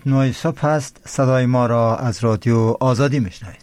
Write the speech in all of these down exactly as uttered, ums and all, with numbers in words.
نه صبح است. صدای ما را از رادیو آزادی میشنوید.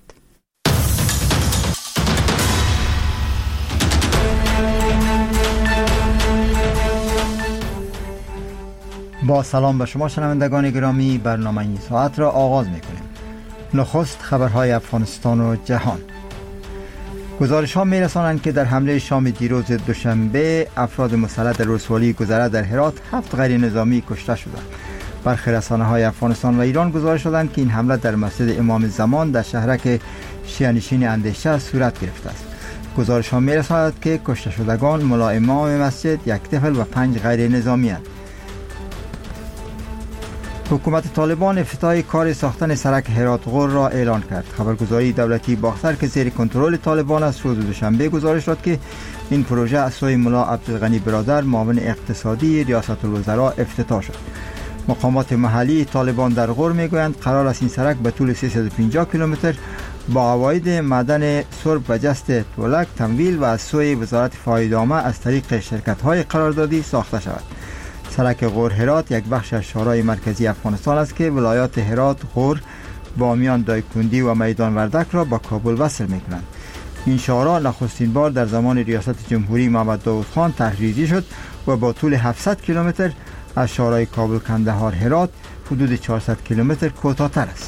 با سلام به شما شنوندگان گرامی، برنامه این ساعت را آغاز میکنیم. نخست خبرهای افغانستان و جهان. گزارش ها می رسانند که در حمله شام دیروز دوشنبه افراد مسلح در ولسوالی گذره در هرات هفت غیر نظامی کشته شدند. برخی رسانه های افغانستان و ایران گزارش دادند که این حمله در مسجد امام زمان در شهرک شیعه نشین اندیشه صورت گرفته است. گزارش ها می رساند که کشته شدگان ملا امام مسجد، یک طفل و پنج غیر نظامی اند. حکومت طالبان افتتاح کار ساختن سرک هرات غور را اعلان کرد. خبرگزاری دولتی باختر که زیر کنترل طالبان است روز دوشنبه گزارش داد که این پروژه از سوی ملا عبدالغنی برادر معاون اقتصادی ریاست الوزراء افتتاح شد. مقامات محلی طالبان در غور میگویند قرار است این سرک به طول سیصد و پنجاه کیلومتر با عواید معدن سرب و جست تولک تمویل و از سوی وزارت فایده‌نامه از طریق شرکت‌های قراردادی ساخته شود. سرک غور هرات یک بخش از شورای مرکزی افغانستان است که ولایات هرات، غور، بامیان، دایکندی و میدان وردک را با کابل وصل می‌کنند. این شورا نخستین بار در زمان ریاست جمهوری محمد داود خان تحریزی شد و با طول هفتصد کیلومتر از شورای کابل کندهار هرات حدود چهارصد کیلومتر کوتاه‌تر است.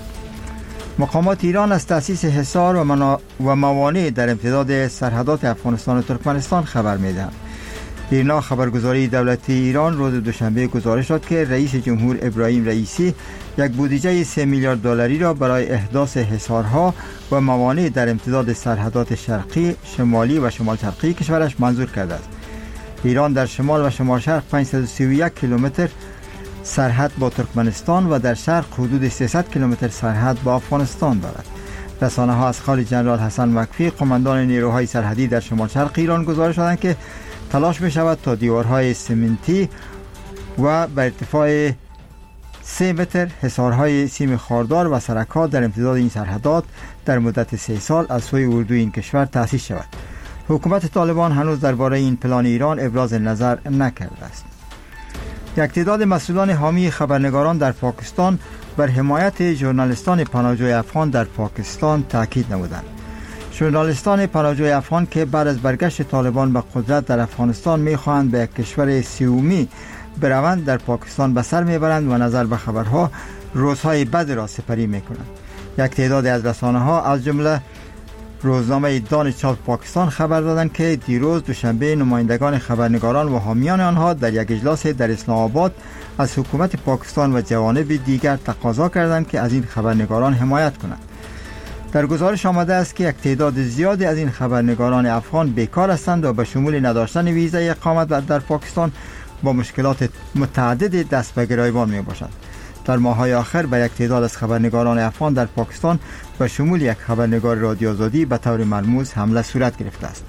مقامات ایران از تأسیس حصار و, منا... و موانع در امتداد سرحدات افغانستان و ترکمنستان خبر می‌دهند. ایرنا خبرگزاری دولتی ایران روز دوشنبه گزارش داد که رئیس جمهور ابراهیم رئیسی یک بودجه سه میلیارد دلاری را برای احداث حصارها و موانع در امتداد سرحدات شرقی، شمالی و شمال شرقی کشورش منظور کرده است. ایران در شمال و شمال شرق پانصد و سی و یک کیلومتر سرحد با ترکمنستان و در شرق حدود سیصد کیلومتر سرحد با افغانستان دارد. رسانه ها از خال جنرال حسن وقفی قماندان نیروهای سرحدی در شمال شرق ایران گزارش دادند که تلاش می شود تا دیوارهای سمنتی و بر ارتفاع سه متر حصارهای سیم خاردار و سرک‌ها در امتداد این سرحدات در مدت سه سال از سوی اردوی این کشور تأسیس شود. حکومت طالبان هنوز درباره این پلان ایران ابراز نظر نکرده است. یک تعداد مسئولان حامی خبرنگاران در پاکستان بر حمایت ژورنالیستان پناهجوی افغان در پاکستان تاکید نمودند. ژورنالیستان پناهجوی افغان که بعد از برگشت طالبان به قدرت در افغانستان می‌خواهند به یک کشور سیومی بروند در پاکستان به سر میبرند و نظر به خبرها روزهای بد را سپری میکنند. یک تعداد از رسانه‌ها از جمله روزنامه دان چاپ پاکستان خبر دادند که دیروز دوشنبه نمایندگان خبرنگاران و حامیان آنها در یک اجلاس در اسلام آباد از حکومت پاکستان و جوانب دیگر تقاضا کردند که از این خبرنگاران حمایت کنند. در گزارش آمده است که یک تعداد زیادی از این خبرنگاران افغان بیکار هستند و به شمول نداشتن ویزای اقامت در پاکستان با مشکلات متعدد دست به گریبان می باشند. در ماه‌های آخر به یک تعداد از خبرنگاران افغان در پاکستان به شمول یک خبرنگار رادیو آزادی به طور ملموس حمله صورت گرفته است.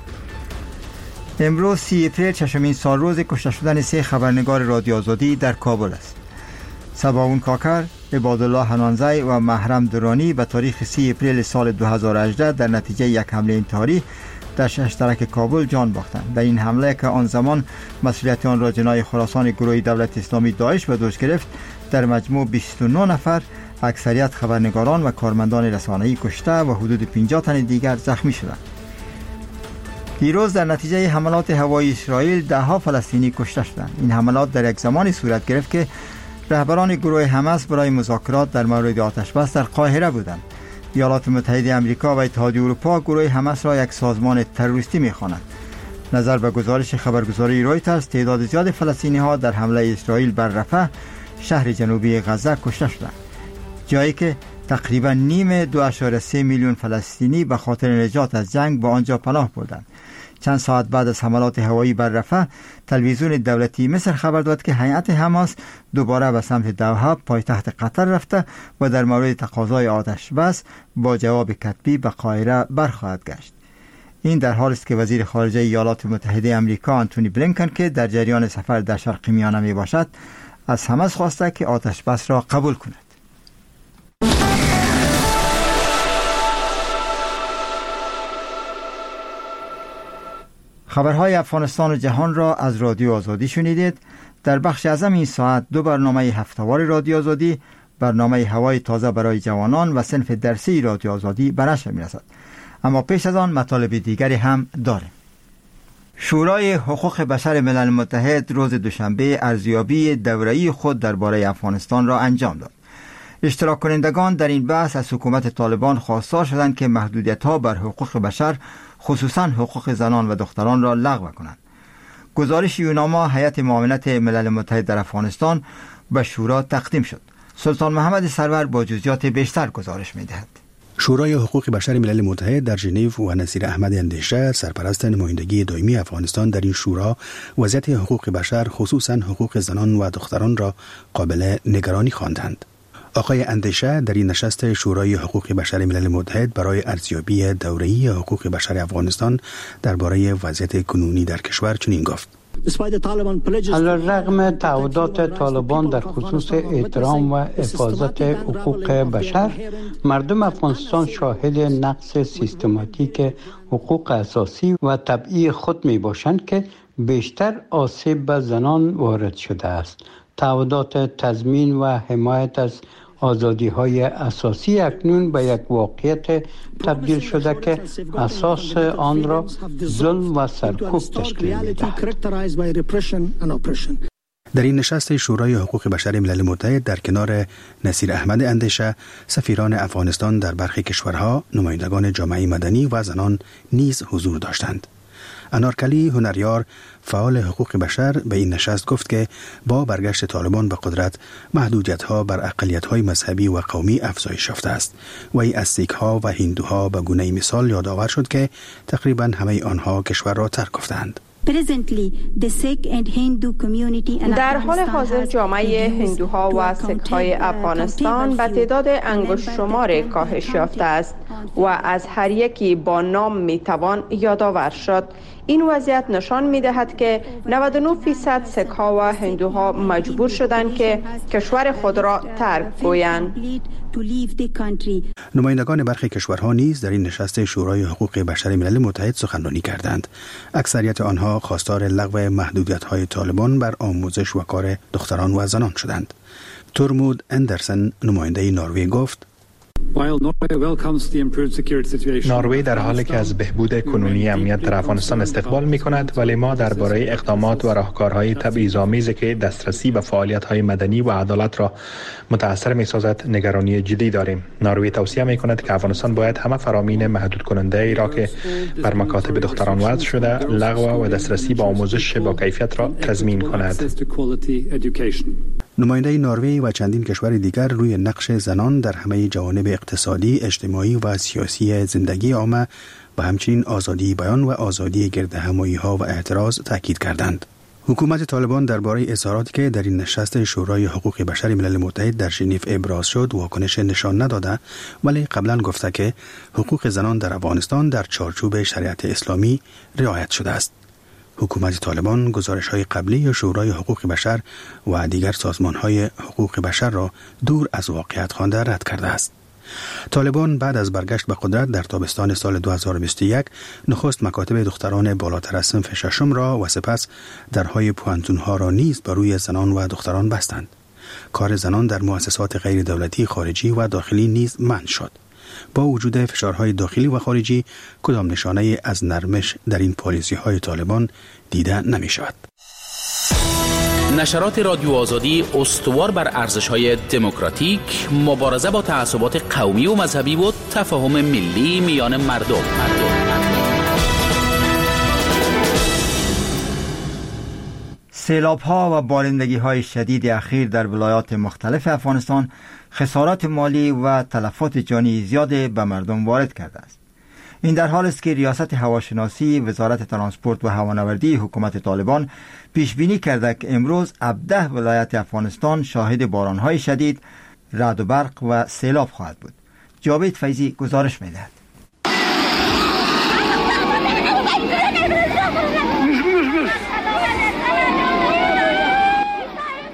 امروز سی اپریل ششمین سال روز کشته شدن سه خبرنگار رادیو آزادی در کابل است. سباون کاکر، عبادالله حنانزی و محرم درانی به تاریخ سی اپریل سال دو هزار و هجده در نتیجه یک حمله انتحاری در شهرک کابل جان باختند. در این حمله که آن زمان مسئولیت آن را جنای خراسان گروه دولت اسلامی داعش به دوش گرفت، در مجموع بیست و نه نفر اکثریت خبرنگاران و کارمندان رسانه‌ای کشته و حدود پنجاه تن دیگر زخمی شدند. دیروز در نتیجه حملات هوایی اسرائیل ده ها فلسطینی کشته شدند. این حملات در یک زمانی صورت گرفت که رهبران گروه حماس برای مذاکرات در مورد آتش بس در قاهره بودند. ایالات متحده آمریکا و اتحادیه اروپا گروه حماس را یک سازمان تروریستی می‌خوانند. نظر به گزارش خبرگزاری رویترز، تعداد زیاد فلسطینی‌ها در حمله اسرائیل بر رفح، شهر جنوبی غزه کشته شدند، جایی که تقریبا نیم دو ممیز سه میلیون فلسطینی به خاطر نجات از جنگ به آنجا پناه بردند. چند ساعت بعد از حملات هوایی بر رفح، تلویزیون دولتی مصر خبر داد که هیئت حماس دوباره به سمت دوحه پایتخت قطر رفته و در مورد تقاضای آتش بس با جواب کتبی به قاهره برخواهد گشت. این در حالی است که وزیر خارجه ایالات متحده آمریکا آنتونی بلینکن که در جریان سفر در شرق میانه می باشد، از حماس خواسته که آتش بس را قبول کند. خبرهای افغانستان و جهان را از رادیو آزادی شنیدید. در بخش اعظم این ساعت دو برنامه هفتهوار رادیو آزادی برنامه هوای تازه برای جوانان و صنف درسی رادیو آزادی به نشر می‌رسد. اما پیش از آن مطالب دیگری هم داریم. شورای حقوق بشر ملل متحد روز دوشنبه ارزیابی دوره‌ای خود درباره افغانستان را انجام داد. اشتراک کنندگان در این بحث از حکومت طالبان خواستار شدند که محدودیت‌ها بر حقوق بشر خصوصاً حقوق زنان و دختران را لغو کنند. گزارش یوناما هیئت معاونت ملل متحد در افغانستان به شورا تقدیم شد. سلطان محمد سرور با جزئیات بیشتر گزارش می‌دهد. شورای حقوق بشر ملل متحد در ژنو و نصیر احمد اندیشه سرپرست نمایندگی دائمی افغانستان در این شورا وضعیت حقوق بشر خصوصاً حقوق زنان و دختران را قابل نگرانی خواندند. آقای اندیشه در این نشست شورای حقوق بشر ملل متحد برای ارزیابی دوره‌ای حقوق بشر افغانستان درباره وضعیت کنونی در کشور چنین گفت: علیرغم تعهدات طالبان در خصوص احترام و حفاظت حقوق بشر، مردم افغانستان شاهد نقض سیستماتیک حقوق اساسی و طبیعی خود می باشند که بیشتر آسیب به زنان وارد شده است. تعهدات تضمین و حمایت از آزادی‌های اساسی اکنون به یک واقعیت تبدیل شده که اساس آن را ظلم و سرکوب تشکیل می‌دهد. در این نشست شورای حقوق بشر ملل متحد در کنار نصیر احمد اندیشه، سفیران افغانستان در برخی کشورها، نمایندگان جامعه مدنی و زنان نیز حضور داشتند. انارکلی هنریار فعال حقوق بشر به این نشست گفت که با برگشت طالبان به قدرت محدودیت‌ها بر اقلیت‌های مذهبی و قومی افزایش یافته است و ای از سیک‌ها و هندوها به گونه مثال یادآور شد که تقریباً همه آنها کشور را ترک گفتند. در حال حاضر جامعه هندوها و سیک‌های افغانستان به تعداد انگشت شمار کاهش یافته است و از هر یکی با نام میتوان یادآور شد. این وضعیت نشان می‌دهد که نود و نه درصد سیک‌ها و هندوها مجبور شدند که کشور خود را ترک گویند. نمایندگان برخی کشورها نیز در این نشست شورای حقوق بشر ملل متحد سخنرانی کردند. اکثریت آنها خواستار لغو محدودیت‌های طالبان بر آموزش و کار دختران و زنان شدند. تورمود اندرسن نماینده نروژ گفت: نروژ در حالی که از بهبود کنونی امنیت در افغانستان استقبال می کند، ولی ما درباره اقدامات و راهکارهای تبعیض‌آمیزی که دسترسی به فعالیت‌های مدنی و عدالت را متأثر می سازد نگرانی جدی داریم. نروژ توصیه می کند که افغانستان باید همه فرامین محدود کننده ای را که بر مکاتب دختران وضع شده لغو و دسترسی به آموزش با کیفیت را تضمین کند. نماینده نروژ و چندین کشور دیگر روی نقش زنان در همه جوانب اقتصادی، اجتماعی و سیاسی زندگی عامه و همچنین آزادی بیان و آزادی گردهمایی‌ها و اعتراض تاکید کردند. حکومت طالبان درباره اظهاراتی که در این نشست شورای حقوق بشر ملل متحد در ژنو ابراز شد واکنش نشان نداده، ولی قبلا گفته که حقوق زنان در افغانستان در چارچوب شریعت اسلامی رعایت شده است. حکومت طالبان گزارش‌های قبلی شورای حقوق بشر و دیگر سازمان‌های حقوق بشر را دور از واقعیت خوانده رد کرده است. طالبان بعد از برگشت به قدرت در تابستان سال دو هزار و بیست و یک نخست مکاتب دختران بالاتر از صنف ششم را و سپس درهای پوهنتون‌ها را نیز بر روی زنان و دختران بستند. کار زنان در مؤسسات غیر دولتی خارجی و داخلی نیز منع شد. با وجود فشارهای داخلی و خارجی کدام نشانه از نرمش در این پالیسی‌های طالبان دیده نمی شود. نشرات رادیو آزادی استوار بر ارزش‌های دموکراتیک، مبارزه با تعصبات قومی و مذهبی و تفاهم ملی میان مردم. سیلاب‌ها و بارندگی‌های شدید اخیر در ولایات مختلف افغانستان خسارات مالی و تلفات جانی زیاد به مردم وارد کرده است. این در حال است که ریاست هواشناسی وزارت ترانسپورت و هوانوردی حکومت طالبان پیش بینی کرده که امروز هفده ولایت افغانستان شاهد باران‌های شدید، رعد و برق و سیلاب خواهد بود. جاوید فیضی گزارش می‌دهد.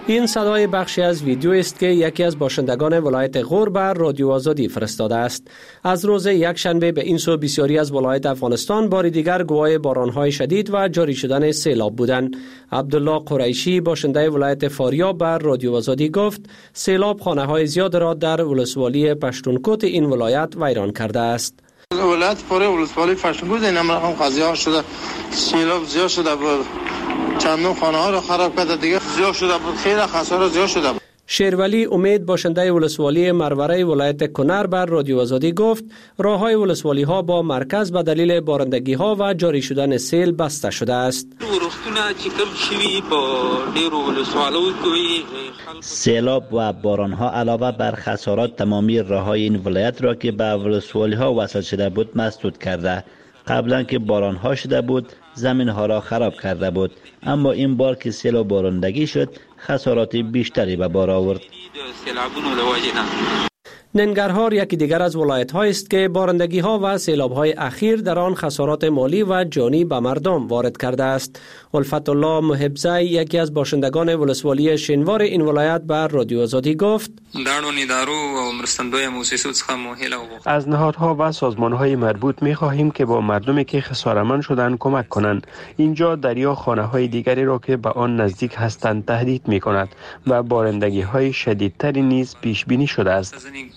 این صدای بخشی از ویدیو است که یکی از باشندگان ولایت غور بر رادیو آزادی فرستاده است. از روز یک شنبه به این سو بسیاری از ولایت افغانستان بار دیگر گواه بارانهای شدید و جاری شدن سیلاب بودند. عبدالله قریشی باشنده ولایت فاریاب بر رادیو آزادی گفت سیلاب خانه‌های زیاد را در ولسوالی پشتونکوت این ولایت ویران کرده است. ولایت فاریاب ولسوالی پشتونکوت این هم رقم قضیه شده، سیلاب زیاد شده بود، چندین خانه ها را خراب کرده، دیگه زیاد شده بود، خیلی خسارت زیاد شده بود. شیرولی امید باشنده ولسوالی مروره ولایت کنر بر رادیو آزادی گفت راههای ولسوالی ها با مرکز به دلیل بارندگی ها و جاری شدن سیل بسته شده است. سیلاب و باران ها علاوه بر خسارات تمامی راههای این ولایت را که به ولسوالی ها وصل شده بود مسدود کرده. قبلا که باران ها شده بود زمین ها را خراب کرده بود، اما این بار که سیلاب بارندگی شد خسارات بیشتری به بار آورد. ننگرهار یکی دیگر از ولایت های است که بارندگی ها و سیلاب های اخیر در آن خسارات مالی و جانی به مردم وارد کرده است. الفت الله محبزی یکی از باشندگان ولسوالی شینوار این ولایت بر رادیو آزادی گفت از نهادها و سازمانهای مربوط می خواهیم که با مردمی که خسارتمند شدند کمک کنند. اینجا دریا خانه های دیگری را که به آن نزدیک هستند تهدید می کند و بارندگی های شدیدتری نیز پیش بینی شده است.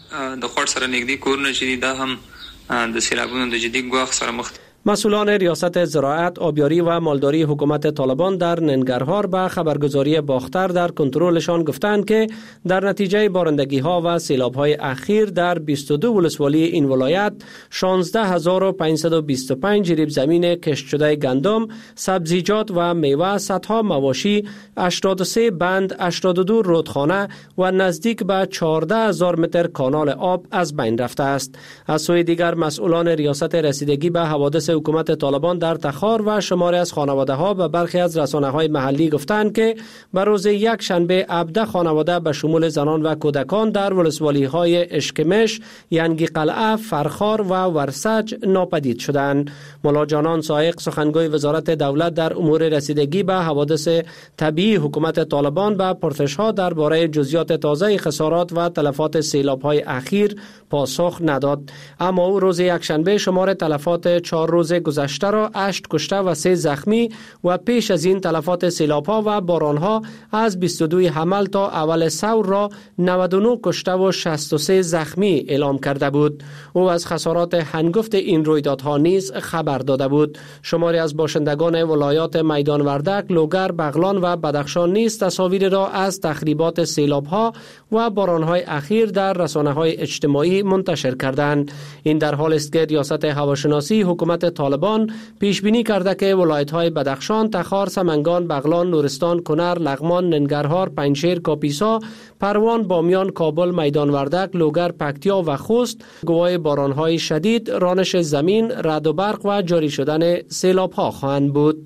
د خور سره نږدې کورونه چې دا هم د سیلابونو د جدي ګواښ سره مخ. مسئولان ریاست زراعت، آبیاری و مالداری حکومت طالبان در ننگرهار به خبرگزاری باختر در کنترلشان گفتند که در نتیجه بارندگی ها و سیلاب های اخیر در بیست و دو ولسوالی این ولایت شانزده هزار و پانصد و بیست و پنج جریب زمین کشت شده گندم، سبزیجات و میوه، صدها مواشی، هشتاد و سه بند، هشتاد و دو رودخانه و نزدیک به چهارده هزار متر کانال آب از بین رفته است. از سوی دیگر مسئولان ریاست رسیدگی به حوادث حکومت طالبان در تخار و شماری از خانواده ها به برخی از رسانه های محلی گفتند که بر روز یک شنبه هفده خانواده به شمول زنان و کودکان در ولسوالی های اشکمش، ینگی قلعه، فرخار و ورسج ناپدید شدند. مولا جانان سایق سخنگوی وزارت دولت در امور رسیدگی به حوادث طبیعی حکومت طالبان به پرسش ها درباره جزئیات تازه خسارات و تلفات سیلاب های اخیر پاسخ نداد، اما او روز یک شنبه شمار تلفات چهار روز گذشته را هشت کشته و سه زخمی و پیش از این تلفات سیلاب ها و باران ها از بیست و دو حمل تا اول ثور را نود و نه کشته و شصت و سه زخمی اعلام کرده بود. او از خسارات هنگفت این رویدادها نیز خبر داده بود. شماری از باشندگان ولایات میدان وردک، لوگر، بغلان و بدخشان نیز تصاویر را از تخریبات سیلاب ها و باران های اخیر در رسانه های اجتماعی منتشر کردند. این در حال است که ریاست هواشناسی حکومت طالبان پیش بینی کرده که ولایت‌های بدخشان، تخار، سمنگان، بغلان، نورستان، کنر، لغمان، ننگرهار، پنجشیر، کاپیسا، پروان، بامیان، کابل، میدان وردک، لوگر، پکتیا و خوست گواه باران‌های شدید، رانش زمین، رعد و برق و جاری شدن سیلاب‌ها خواهند بود.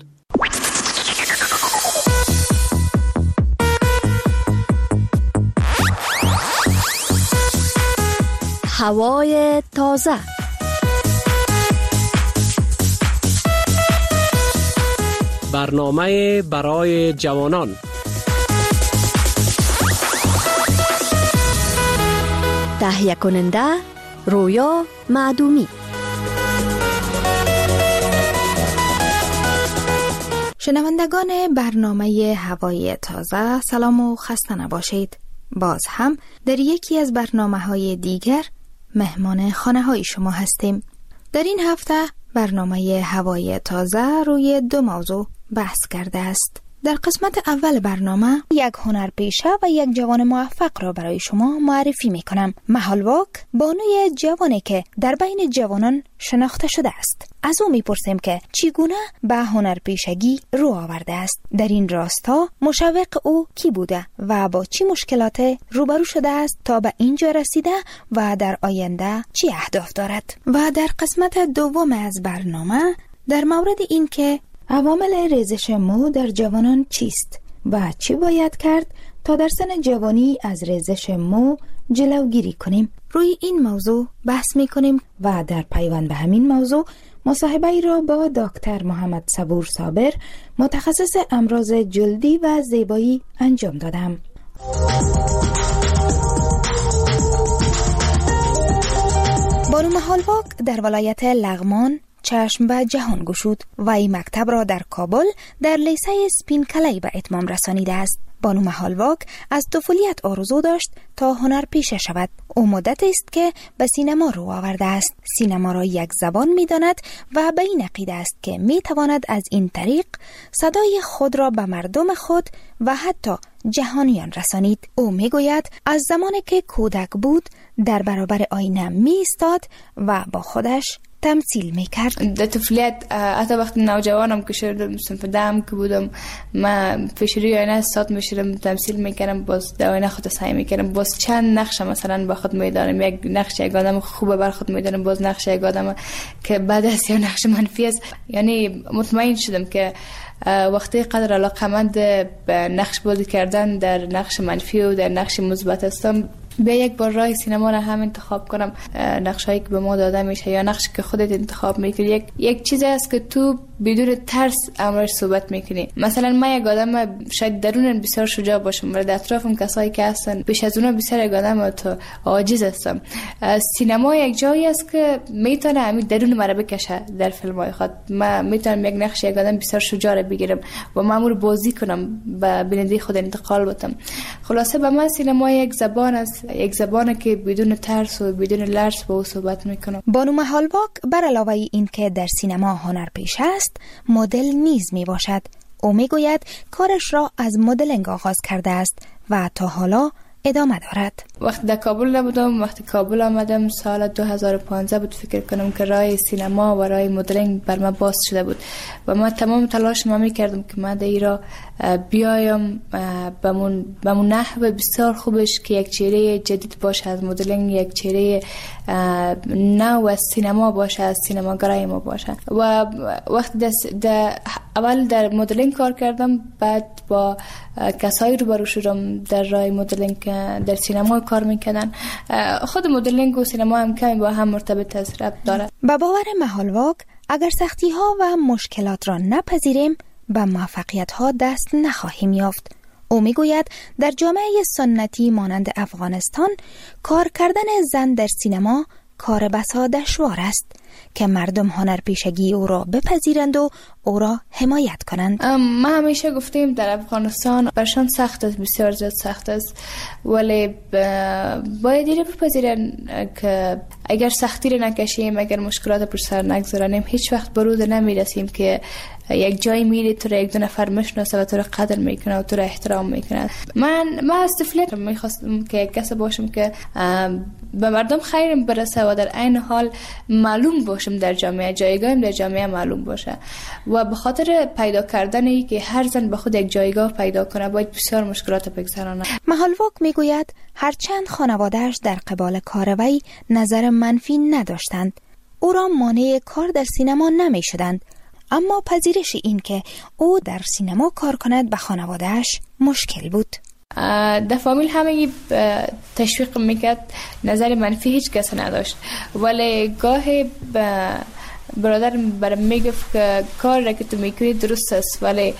هوای تازه. برنامه برای جوانان. تهیه کننده رویا معدومی. شنوندگان برنامه هوای تازه، سلام و خسته نباشید. باز هم در یکی از برنامه‌های دیگر مهمان خانه‌های شما هستیم. در این هفته برنامه هوای تازه روی دو موضوع بحث کرده است. در قسمت اول برنامه یک هنرپیشه و یک جوان موفق را برای شما معرفی می کنم. محالواک بانوی جوانی که در بین جوانان شناخته شده است. از او می پرسیم که چگونه به هنرپیشگی رو آورده است. در این راستا مشوق او کی بوده و با چی مشکلات روبرو شده است تا به اینجا رسیده و در آینده چی اهداف دارد. و در قسمت دوم از برنامه در مورد این که عوامل ریزش مو در جوانان چیست و چی باید کرد تا در سن جوانی از ریزش مو جلوگیری کنیم، روی این موضوع بحث می کنیم و در پیوند به همین موضوع مصاحبه ای را با دکتر محمد صبور صابر، متخصص امراض جلدی و زیبایی انجام دادم. بانو محالواک در ولایت لغمان چشم به جهان گشود و این مکتب را در کابل در لیسه سپین کلی به اتمام رسانیده است. بانو محالواک از طفولیت آرزو داشت تا هنر پیشه شود. او مدت است که به سینما رو آورده است. سینما را یک زبان می داند و به این عقیده است که می تواند از این طریق صدای خود را به مردم خود و حتی جهانیان رسانید. او می گوید از زمانی که کودک بود در برابر آینه می ایستاد و با خودش تمثیل میکرد. در طفولیت حتی وقتی نوجوانم که شدم صنف دهم که بودم من پیش روی آینه سات میشدم تمثیل میکردم، باز در آینه خود سعی میکردم باز چند نقش مثلا با خود میدانم، یک نقش یک آدم خوبه بر خود میدانم، باز نقش یک آدم که بعد از یا نقش منفی است. یعنی مطمئن شدم که وقتی قدر علاقمند به نقش بازی کردن در نقش منفی و در نقش مثبت هستم، به یک بار راه سینما را هم انتخاب کنم. نقشایی که به ما داده میشه یا نقش که خودت انتخاب میکنی یک یک چیزی است که تو بدون ترس امرش صحبت میکنی. مثلا من یک آدم شاید درونن بسیار شجاع باشم ولی در اطرافم کسایی که هستن بیش از اونها بسیار یک آدم تو عاجز هستم. سینما یک جایی است که میتونه همین درون مرا بکشه. در فیلم‌های خود من میتونم یک نقش یک آدم بسیار شجاع را بگیرم و مامور بازی کنم به بیننده خود انتقال بدم. خلاصه به من سینما یک زبان است، یک زبانی که بدون ترس و بدون لرز با او صحبت میکنم. بانو محالواک بر علاوه این که در سینما هنرپیشه است، مدل نیز می باشد. او می گوید کارش را از مدلینگ آغاز کرده است و تا حالا ادامه دارد. وقتی در کابل نبودم، وقتی کابل آمدم سال دو هزار و پانزده بود، فکر کنم که راه سینما و راه مدلینگ بر من باز شده بود و من تمام تلاش ما می کردم که من در ایران بیایم به من نحو بسیار خوبش که یک چهره جدید باشه از مدلینگ، یک چهره نو از سینما باشه، از سینماگرای ما باشه. و وقتی در اول در مدلینگ کار کردم، بعد با کسایی رو برو شدم در راه مدلینگ در سینما کار میکنن. خود مدلینگ و سینما هم کمی با هم مرتبط است، ربط داره. به باور محالواک اگر سختی ها و مشکلات را نپذیریم به موفقیت ها دست نخواهیم یافت. او میگوید در جامعه سنتی مانند افغانستان کار کردن زن در سینما کار بسا دشوار است که مردم هنرپیشگی او را بپذیرند و او را حمایت کنند. ما همیشه گفتیم در افغانستان برشان سخت است، بسیار زیاد سخت است، ولی باید این بپذیرن که اگر سختی را نکشیم، اگر مشکلات پر سر نگذاریم، هیچ وقت برود نمیرسیم که یک جای میری تو را یک دو نفر میشناسه و تو را قدر میکنه و تو را احترام میکنه. من من از طفولیت میخواستم که کسی باشم که به مردم خیرم برسه و در عین حال معلوم باشم در جامعه، جایگاهم در جامعه معلوم باشه. و به خاطر پیدا کردنی که هر زن به خود یک جایگاه پیدا کنه باید بسیار مشکلات بگذرانه. محالواک میگوید هرچند خانواده‌اش در قبال کار وی نظر منفی نداشتند، او را مانع کار در سینما نمیشدند، اما پذیرش این که او در سینما کار کند به خانواده‌اش مشکل بود. در فامیل همه تشویق میکرد، نظر منفی هیچ کس نداشت، ولی گاهی برادر برام میگفت که کار را که تو میکنی درست است، ولی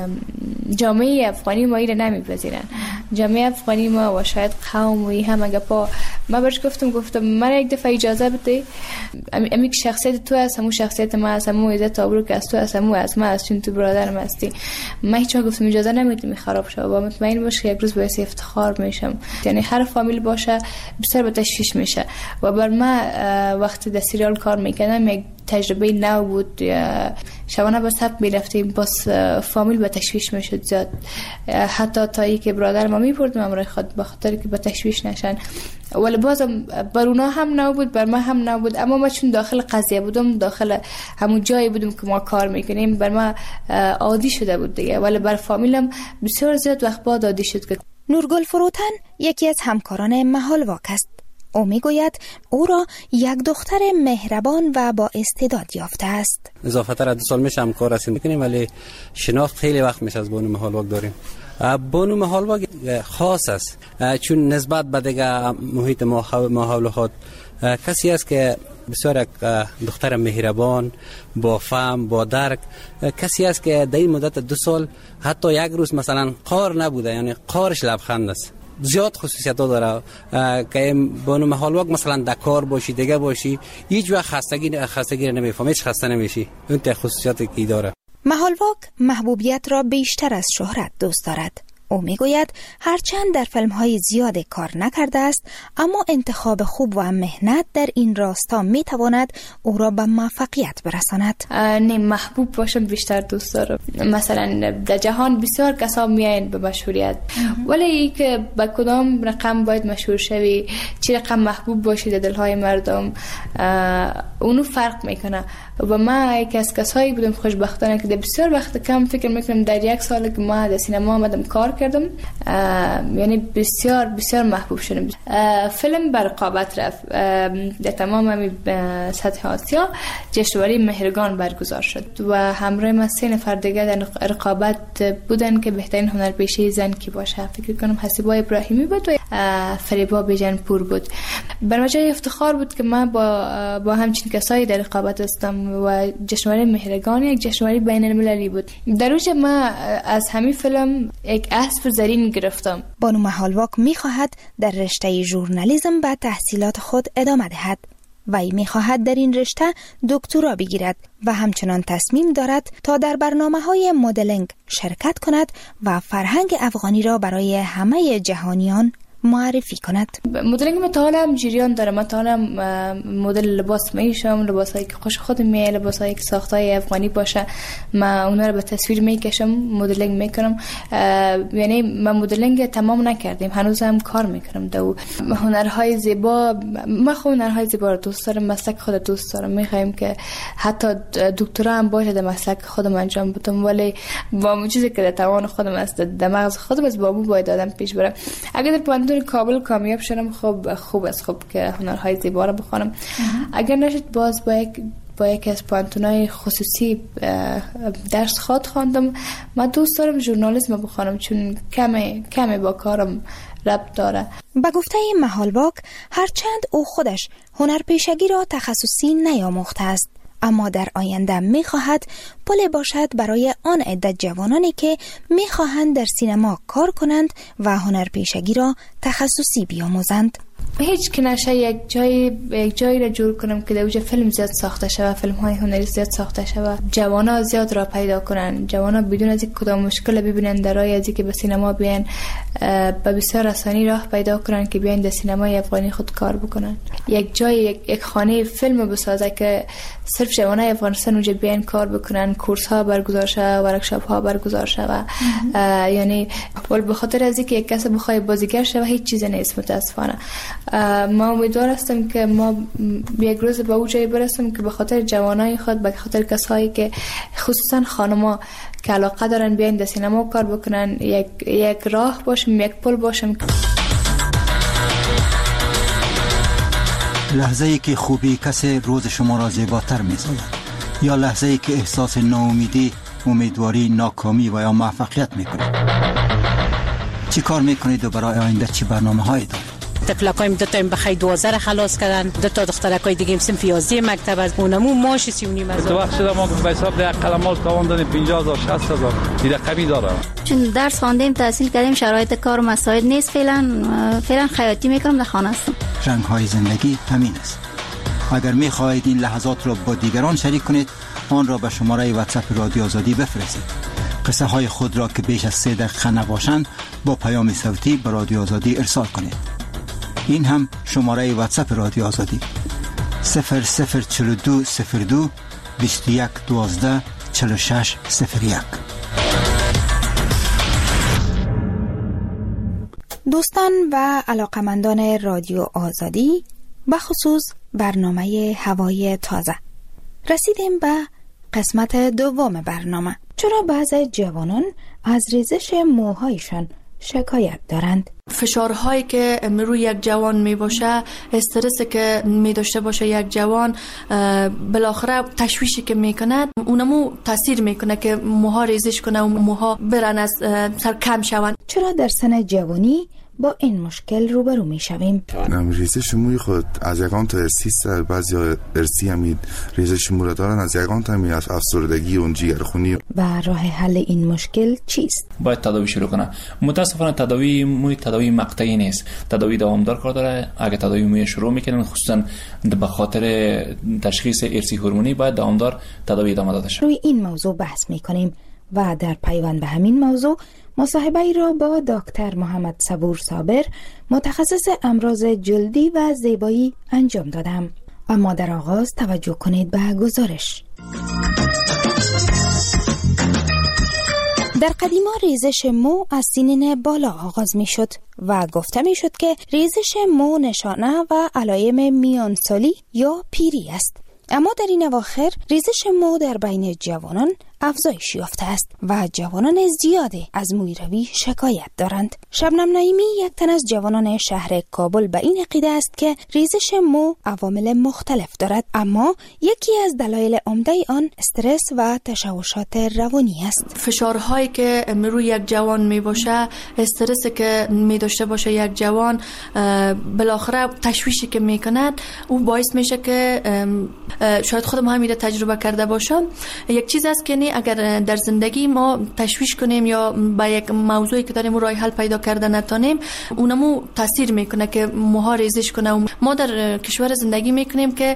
جامعه افغانی ما این نمیپذیرن. جامعه افغانی ما و شاید قوم و هم اگه پا ما برش گفتم گفتم من یک دفعه اجازه بده، امی که شخصیت تو هست همون شخصیت ما هست، همون عزت آبرو که از تو هست همون از ما هست، چون تو برادرم هستی. من هیچ وقت گفتم اجازه نمیدم خراب شه و مطمئن باش که یک روز باعث افتخار میشم. یعنی هر فامیل باشه بسیار به تشویش میشه و بر ما وقتی در سریال کار میکنم یک تجربه نو بود. شبانه به سب میرفتیم باز فامیل به تشویش میشد زیاد، حتی تا ای که برادر ما میپردم امرای خود به خاطر که به تشویش نشن، ولی بازم بر اونا هم نو بود بر ما هم نو بود. اما ما چون داخل قضیه بودم، داخل همون جایی بودم که ما کار میکنیم، بر ما عادی شده بود دیگه، ولی بر فامیلم بسیار زیاد وقت بعد عادی شد. که نورگل فروتن یکی از همکاران محالواک است. او میگوید او را یک دختر مهربان و با استعداد یافته است. اضافه تر از دو سال میشه همکار هستیم میکنیم، ولی شناخت خیلی وقت میشه از بانو محالواک داریم. بانو محالواک خاص است چون نسبت به دیگه محیط ما حول خود کسی است که بسیار دختر مهربان، با فهم، با درک، کسی است که در این مدت دو سال حتی یک روز مثلا قار نبوده، یعنی قارش لبخند است. زیاد خصوصیت ها داره که بانو محالواک مثلا در کار باشی دیگه باشی هیچ وقت خستگی خستگی نمیفهمی، هیچ خسته نمیشی. اون ته خصوصیاتی که داره. محالواک محبوبیت را بیشتر از شهرت دوست دارد. او میگوید هرچند در فیلم‌های زیاد کار نکرده است، اما انتخاب خوب و مهنت در این راستا میتواند او را به موفقیت برساند. نه، محبوب باشم بیشتر دوست دارم. مثلا در جهان بسیار کسا میاین به مشهوریت، ولی ای که با کدام رقم باید مشهور شوی، چه رقم محبوب باشی در دلهای مردم، اونو فرق میکنه. و ما یک از کسایی بودم خوشبختانه که در بسیار وقت کم فکر میکنم در یک سال که ما در سینما آمدم کار کردم، یعنی بسیار بسیار محبوب شدم. فیلم بر رقابت رفت در تمام سطح آسیا، جشنواره مهرگان برگزار شد و همراه ما سه نفر دیگه در رقابت بودن که بهترین هنرپیشه زن کی باشه. فکر کنم حسیبا ابراهیمی بود و فریبا بیژنپور بود. بر جای افتخار بود که ما با با همچین کسایی در رقابت هستم و جشنواره مهرگان یک جشنواره بین المللی بود. در اوج ما از همین فیلم یک اسب زرین گرفتم. بانو محالواک می‌خواهد در رشته ژورنالیسم به تحصیلات خود ادامه دهد و ای می‌خواهد در این رشته دکترا بگیرد و همچنان تصمیم دارد تا در برنامه‌های مدلینگ شرکت کند و فرهنگ افغانی را برای همه جهانیان معرفی کند. مدلینگ من تا حالا هم جریان داره. من تا حالا مدل لباس میشم، لباسایی که خوش خودم میاد، لباسایی که ساختای افغانی باشه من اونا رو به تصویر میکشم، مدلینگ میکنم. یعنی من مدلینگ تمام نکردیم، هنوز هم کار میکنم. دو هنرهای زیبا، من خود هنرهای زیبا رو دوست دارم، مسلک خود دوست دارم. میخوایم که حتی دکترا هم باشه در مسلک خودم انجام بدم، ولی با اون چیزی که در توان خودم است، در مغز خودم است، با مو باید آدم پیش بره. اگر در در کابل کامیاب شدم خوب خوب است، خوب که هنرهای زیبا رو بخونم. اگر نشد باز با یک با یک از پانتونای خصوصی درس خواد خواندم. من دوست دارم ژورنالیسم بخونم چون کمی کمی با کارم ربط داره. به گفته محالواک هرچند او خودش هنرپیشگی را تخصصی نیاموخته است، اما در آینده می‌خواهد پل باشد برای آن عدت جوانانی که می‌خواهند در سینما کار کنند و هنرپیشگی را تخصصی بیاموزند. هیچ که نشه یک جای یک جایی را جور کنم که در اونجا فیلم زیاد ساخته شود، فیلم‌های هنری زیاد ساخته شود، جوانا زیاد را پیدا کنن، جوانا بدون از اینکه کدام مشکل ببینن در راه از اینکه به سینما بیان، به بسیار آسانی راه پیدا کنن که بیان در سینمای افغانی خود کار بکنن. یک جای یک, یک خانه فیلم بسازه که صرف جوانای افغانستان اونجا بیان کار بکنن، کورس ها برگزار شود، ورکشاپ ها برگزار شود. یعنی ول به خاطر از اینکه یک کس بخواد بازیگر شه هیچ چیز نیست متاسفانه. ما امیدوار هستم که ما یک روز به اون جای برسیم که به خاطر جوانای خود، به خاطر کسایی که خصوصا خانما که علاقه دارن بیان در سینما کار بکنن، یک یک راه باشیم، یک پل باشیم. لحظه ای که خوبی کسی روز شما را زیباتر می‌سازد، یا لحظه ای که احساس ناامیدی، امیدواری، ناکامی و یا موفقیت می‌کنید. چی کار می‌کنید و برای آینده چی برنامه‌هایی دارید؟ تفلکایم دو تا بخای دوازده خلاص کردن، دو تا دخترکای دیگه هم صنف یازده مکتب از اونمو ماش سی و نیم هزار. تو وقت شده ما به حساب ده قلمال تواندن پنجاه هزار شصت هزار دیگه کمی داره. چون درس خواندیم، تحصیل کردیم، شرایط کار مساعد نیست. فعلا فعلا خیاطی میکنم، در خانه هستم. رنگ های زندگی همین است. اگر میخواهید این لحظات را با دیگران شریک کنید، آن را به شماره واتساپ رادیو آزادی بفرستید. قصه های خود را که بیش از سه دقیقه نباشند با پیام صوتی به رادیو آزادی ارسال کنید. این هم شماره واتساپ رادیو آزادی صفر صفر چهل و دو صفر دو بیست و یک دوازده چهل و شش صفر یک. دوستان و علاقمندان رادیو آزادی، بخصوص برنامه هوای تازه، رسیدیم به قسمت دوم برنامه. چرا بعضی جوانان از ریزش موهایشان شکایت دارند؟ فشارهایی که روی یک جوان می باشه، استرسی که می داشته باشه یک جوان، بالاخره تشویشی که می کند، اونمو تاثیر می کنه که موها ریزش کنه و موها برن از سر کم شوند. چرا در سن جوانی با این مشکل روبرو می شویم. ریزش موی خود از یگان تا ارسی است، بعضی ارسی همید ریزش مو را دارن، از یگان تا همید افسردگی و جگرخونی. و راه حل این مشکل چیست؟ باید تداوی شروع کنه. متاسفانه تداوی موی تداوی مقطعی نیست، تداوی دوامدار کار داره. اگه تداوی موی شروع میکنن خصوصا به خاطر تشخیص ارسی هورمونی باید دوامدار تداوی ادامه داده شه. روی این موضوع بحث میکنیم و در پیوند به همین موضوع مصاحبه ای را با دکتر محمد صبور صابر متخصص امراض جلدی و زیبایی انجام دادم. اما در آغاز توجه کنید به گزارش. در قدیما ریزش مو از سنین بالا آغاز می شد و گفته می شد که ریزش مو نشانه و علائم میان سالی یا پیری است. اما در این اواخر ریزش مو در بین جوانان افزایش یافته است و جوانان زیادی از مویروی شکایت دارند. شبنم نعیمی یک تن از جوانان شهر کابل به این عقیده است که ریزش مو عوامل مختلف دارد، اما یکی از دلایل عمده آن استرس و تشوشات روانی است. فشارهایی که روی یک جوان می باشه، استرسی که می داشته باشه یک جوان، بالاخره تشویشی که می کند، او باعث میشه که شاید خودم هم تجربه کرده باشم. یک چیز است که اگر در زندگی ما تشویش کنیم یا با یک موضوعی که داریم راه حل پیدا کرده نتونیم، اونمو تاثیر میکنه که موها ریزش کنه. ما در کشور زندگی میکنیم که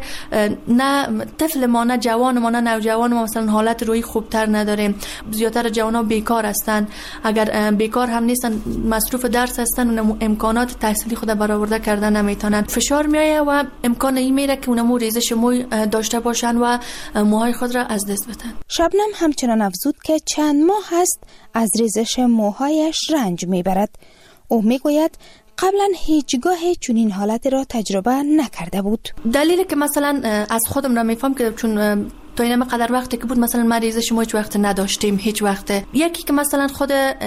نه طفل ما، نه جوان ما، نه نوجوان ما مثلا حالت روحی خوبتر نداریم. زیادتر جوانا بیکار هستن، اگر بیکار هم نیستن مصروف درس هستن، اونمو امکانات تحصیلی خود برآورده کردن نمیتونن. فشار میایه و امکان این میره که اونمو ریزش موی داشته باشن و موهای خود را از دست بدن. شبنم همچنان افزود که چند ماه هست از ریزش موهایش رنج میبرد. او میگوید قبلا هیچگاه چنین حالت را تجربه نکرده بود. دلیلی که مثلا از خودم را میفهم که چون تا این قدر وقتی که بود مثلا ما ریزش مو هیچ وقت نداشتیم، هیچ وقت. یکی که مثلا خود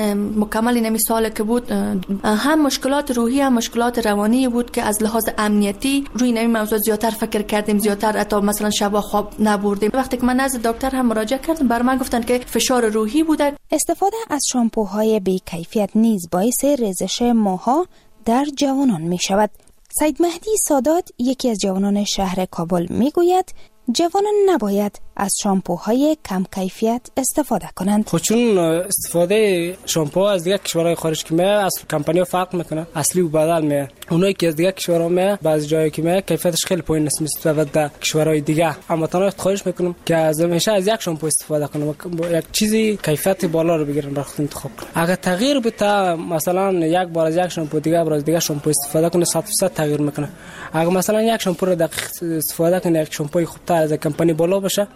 مکمل نمی سال که بود، هم مشکلات روحی هم مشکلات روانی بود که از لحاظ امنیتی روی نمی موضوع زیادتر فکر کردیم، زیادتر حتی مثلا شب خواب نبردیم. وقتی که من نزد دکتر هم مراجعه کردم، بر من گفتن که فشار روحی بوده. استفاده از شامپوهای بی کیفیت نیز باعث ریزش موها در جوانان می شود. سید مهدی سادات، یکی از جوانان شهر کابل، می گوید جوانان نباید از شامپوهای کم کیفیت استفاده کنند. خب چون استفاده شامپو از دیگه کشورهای خارج که میاد از کمپانی فرق میکنه، اصلی و بدل میاد. اونایی که از دیگه کشورها میاد بعضی جایی که میاد کیفیتش خیلی پایین است نسبت به کشورهای دیگه. اما تنها خواهش میکنم که از همیشه از یک شامپو استفاده کنم، یک چیزی کیفیت بالا رو بگیرن برای خود انتخاب کنن. اگر تغییر بده، مثلا یک بار از یک شامپو دیگه بار از دیگه شامپو استفاده کنه، صد درصد تغییر میکنه. اگر مثلا یک شامپو رو دقیق استفاده کنه، یک شامپوی خوبتر از کمپانی بالا باشه،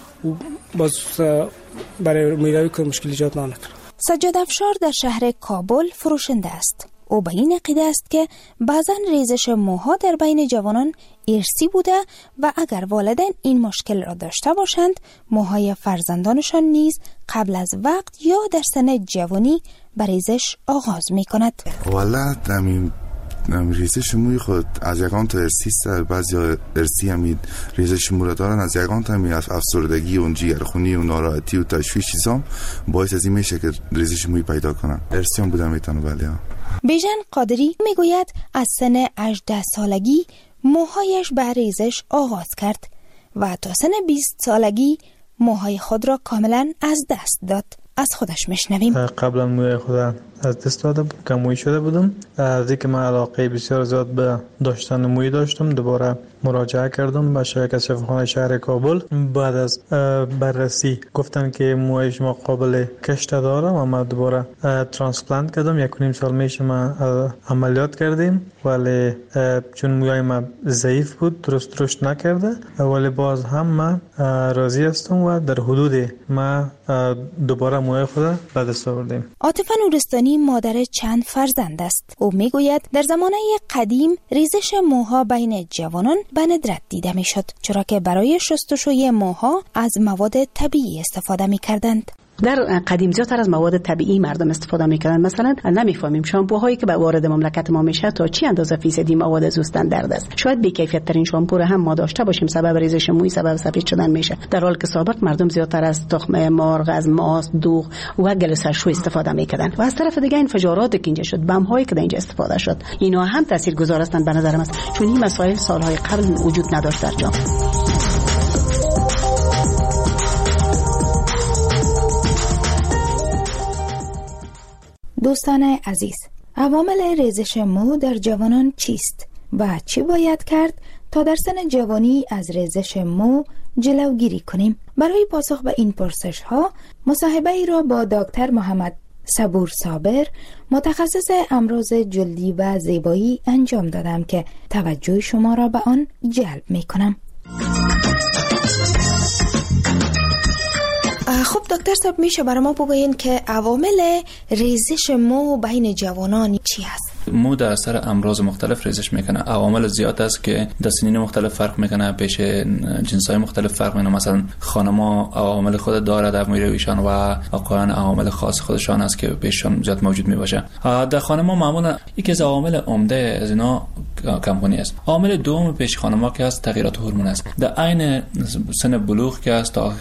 باز برای میروی که مشکل ایجاد نکنه. سجاد افشار در شهر کابل فروشنده است. او به این عقیده است که بعضا ریزش موها در بین جوانان ارثی بوده و اگر والدین این مشکل را داشته باشند، موهای فرزندانشان نیز قبل از وقت یا در سن جوانی به ریزش آغاز می کند. والله همین ریزش موی خود از یگان تا ارسی است، بعضی ارسی همید ریزش مو را دارن، از یگان تا همید افسردگی و جگرخونی و ناراحتی و تشویش چیزام باعث از این میشه که ریزش موی پیدا کنن. ارسی هم بودم میتونه. ولی بیژن قادری میگوید از سن هجده سالگی موهایش به ریزش آغاز کرد و تا سن بیست سالگی موهای خود را کاملا از دست داد. از خودش میشنویم. قبلا موی خودم از دست داده بود، کم موی شده بودم. از اینکه من علاقه بسیار زیاد به داشتن موی داشتم، دوباره مراجعه کردم به شرکت شفاخانه شهر کابل. بعد از بررسی گفتن که موی شما قابل کشت داره و من دوباره ترانسپلانت کردم. یک و نیم سال میشه من عملیات کردیم، ولی چون موی من ضعیف بود درست رشد نکرده، ولی باز هم من راضی هستم و در حدود من دوباره موی خود به دست آوردیم. عاطفه نورستانی مادر چند فرزند است. او میگوید در زمانه قدیم ریزش موها بین جوانان به ندرت دیده میشد، چرا که برای شستشوی موها از مواد طبیعی استفاده میکردند. در قدیم زیادتر از مواد طبیعی مردم استفاده میکردن. مثلا نمیفهمیم شامپوهایی که به وارد مملکت ما میشه تا چی اندازه فیصدی مواد از استاندارد است. شاید بی کیفیت ترین شامپو هم ما داشته باشیم، سبب ریزش موی، سبب سفید شدن میشه، در حالی که سابق مردم زیادتر از تخم مرغ، از ماست، دوغ و گل سرشو استفاده میکردن. و از طرف دیگه انفجاراتی که اینجا شد، بم هایی که اینجا استفاده شد، اینا هم تاثیرگذار هستند به نظر من، چون این مسائل سالهای قبل وجود نداشت در جامعه. دوستان عزیز، عوامل ریزش مو در جوانان چیست و چی باید کرد تا در سن جوانی از ریزش مو جلوگیری کنیم؟ برای پاسخ به این پرسش ها مصاحبه ای را با دکتر محمد صبور صابر، متخصص امراض جلدی و زیبایی انجام دادم که توجه شما را به آن جلب می کنم. خب دکتر صاحب، میشه برای ما بگوین که عوامل ریزش مو بین جوانان چی هست؟ مو در اثر امراض مختلف ریزش میکنه. عوامل زیاد است که در سنین مختلف فرق میکنه، پیش جنسای مختلف فرق میکنه. مثلا خانم‌ها عوامل خود داره در مویرویشان و آقایان عوامل خاص خودشان است که پیششان زیاد موجود میباشه. در خانم‌ها معمولا یکی از عوامل عمده از اینا کمپونی است. عامل دوم پیش خانم‌ها که است تغییرات هورمون است. در عین سن بلوغ که است تا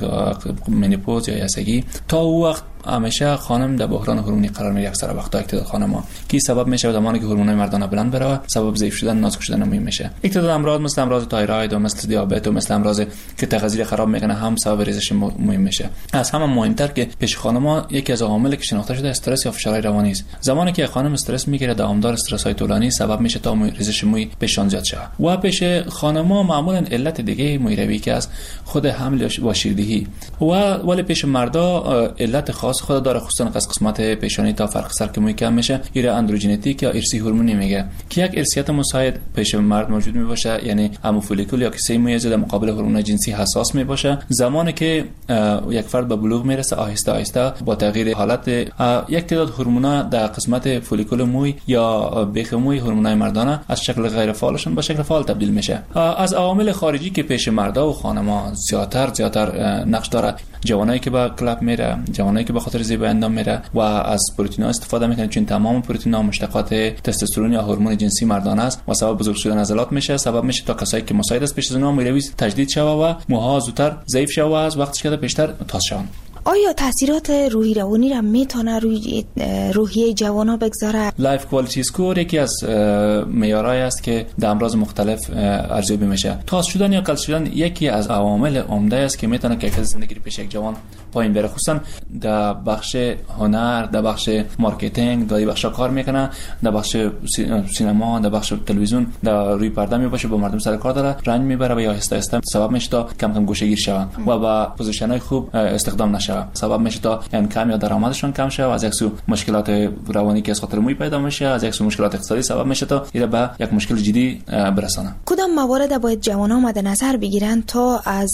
منیپوز یا یسگی، تا او وقت همیشه خانم در بحران هورمونی قرار میگیره. اکثر وقتا اکتداد خانم‌ها کی سبب میشه زمانی که هورمونای مردانه بلند بره، سبب ضعیف شدن، نازک شدن موی میشه. اکتداد امراض مثل امراض تایروید و مثل دیابت و مثل امراض که تغذیه خراب میکنه هم سبب ریزش موی میشه. از همه مهمتر که پیش خانم‌ها یکی از عواملی که شناخته شده استرس یا فشار روانی است. زمانی که خانم استرس میگیره، دوامدار استرس‌های طولانی سبب میشه تا ریزش موی پیشان زیاد شه. و پیش خانم‌ها معمولا علت دیگه مویروی که از خود حمل و شیردهی و ولی پیش مردا علت خاص خود داره، خصوصا از قسمت پیشانی تا فرق سر که موی کم میشه، ایره اندروژنتیک یا ارثی هورمونی میگه که یک ارثیت مساعد پیش مرد موجود میباشه، یعنی همو فولیکول یا کیسه موی در مقابل هورمون جنسی حساس میباشه. زمانی که یک فرد به بلوغ میرسه، آهسته آهسته با تغییر حالت یک تعداد هورمونا در قسمت فولیکول موی یا بیخ موی، هورمونای مردانه از شکل غیر فعالشون به شکل فعال تبدیل میشه. از عوامل خارجی که پیش مردا و خانم‌ها زیاتر زیاتر نقش داره، جوانایی که با کلاب میره، جوانایی که به خاطر زیبایی اندام میره و از پروتئین‌ها استفاده میکنه، چون تمام پروتئین‌ها مشتقات تستوسترون یا هورمون جنسی مردانه است و سبب بزرگ شدن عضلات میشه، سبب میشه تا کسایی که مساعد است پیش از اونها مویروی تجدید شوه و موها زودتر ضعیف شوه و از وقتش که بیشتر تاز شوند. آیا تاثیرات روحی روانی را میتونه روی روحیه جوانا بگذاره؟ لایف کوالیتی اسکور یکی از معیارهایی است که در امراض مختلف ارزیابی میشه. تاز شدن یا کل شدن یکی از عوامل عمده است که میتونه کیفیت زندگی پیش یک جوان پایین بره، خصوصا در بخش هنر، در بخش مارکتینگ، در بخش کار میکنه، در بخش سینما، در بخش تلویزیون، در روی پرده میباشه، با مردم سر کار داره، رنج میبره و یا آهسته آهسته سبب میشه تا کم کم گوشه‌گیر شوند و با پوزیشن‌های خوب استخدام نشه، سبب میشه تا انکم یا درآمدشون کم شه و از یک سو مشکلات روانی که از خاطر موی پیدا میشه، از یک سو مشکلات اقتصادی سبب میشه تا اینا به یک مشکل جدی برسانه. کدام موارد باید جوانان مد نظر بگیرن تا از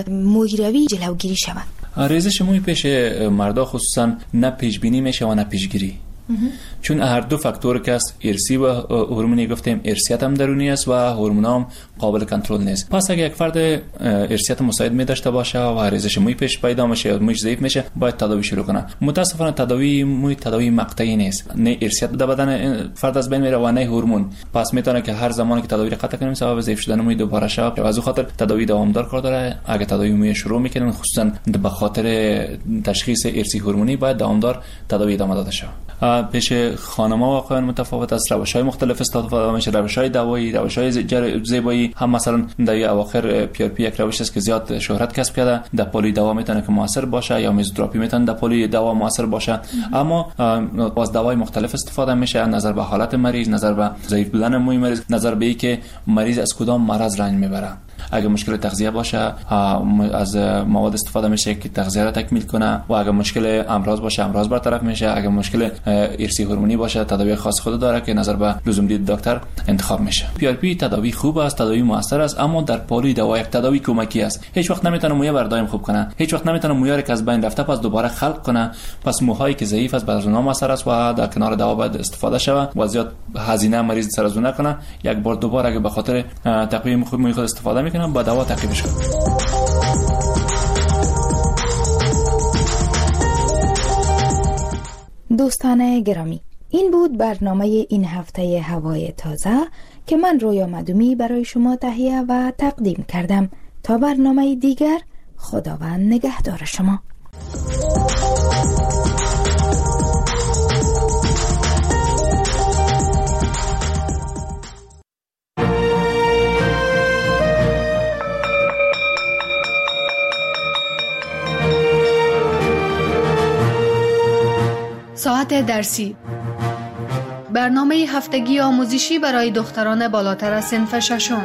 مویروی جلوگیری شود؟ ریزش موی پیش مردا خصوصا نه پیش بینی میشه و نه پیشگیری، چون هر دو فاکتور که است، ارثی و هورمونی گفتیم، ارثیت هم درونی است و هورمونام قابل کنترل نیست. پس اگه یک فرد ارثیت مساعد می داشته باشه و ریزش موی پیش پیدا میشه یا مویش ضعیف میشه، باید تداوی شروع کنه. متاسفانه تداوی موی تداوی مقطعی نیست، نه ارثیت در بدن فرد از بین میره و نه هورمون. پس میتونه که هر زمانی که تداوی را قطع کنیم سبب ضعیف شدن موی دوباره شه. از اون خاطر تداوی دوامدار کار داره. اگه تداوی موی شروع میکنن، خصوصا به خاطر تشخیص ارثی هورمونی، باید دوامدار تداوی ادامه داده شه. پیش خانم‌ها و آقایان متفاوت است، روش‌های مختلف استفاده میشه، روش‌های دوایی، روش‌های زیبایی. هم مثلا در اواخر پی آر پی یک روش است که زیاد شهرت کسب کرده، در پلی دوا میتونه که موثر باشه یا میزوتراپی میتونه در پلی دوا موثر باشه، اما از دوای مختلف استفاده میشه، نظر به حالت مریض، نظر به ضعیف بودن موی مریض، نظر به اینکه مریض از کدام مرض رنج میبره. اگه مشکل تغذیه باشه، از مواد استفاده میشه که تغذیه را تکمیل کنه، و اگه مشکل امراض باشه، امراض برطرف میشه. اگه مشکل ارثی هورمونی باشه، تداوی خاص خود داره که نظر به لزوم دید دکتر انتخاب میشه. پی آر پی تداوی خوب است، تداوی موثر است، اما در پالی دوا یک تداوی کمکی است. هیچ وقت نمیتونه موی بردایم خوب کنه، هیچ وقت نمیتونه موی که از بین رفته پس دوباره خلق کنه. پس موهایی که ضعیف است بر اونها موثر است و در کنار دوا باید استفاده شود و زیاد هزینه مریض سر از اون نکنه. یک بار دوباره اگه به خاطر تقویم خوب موی خود استفاده میکنه، با دوا تعقیبش کنه. دوستان گرامی، این بود برنامه این هفته هوای تازه که من رویا مدومی برای شما تهیه و تقدیم کردم. تا برنامه دیگر، خداوند نگهدار شما. ساعت درسی، برنامه هفتگی آموزشی برای دختران بالاتر از صنف ششم.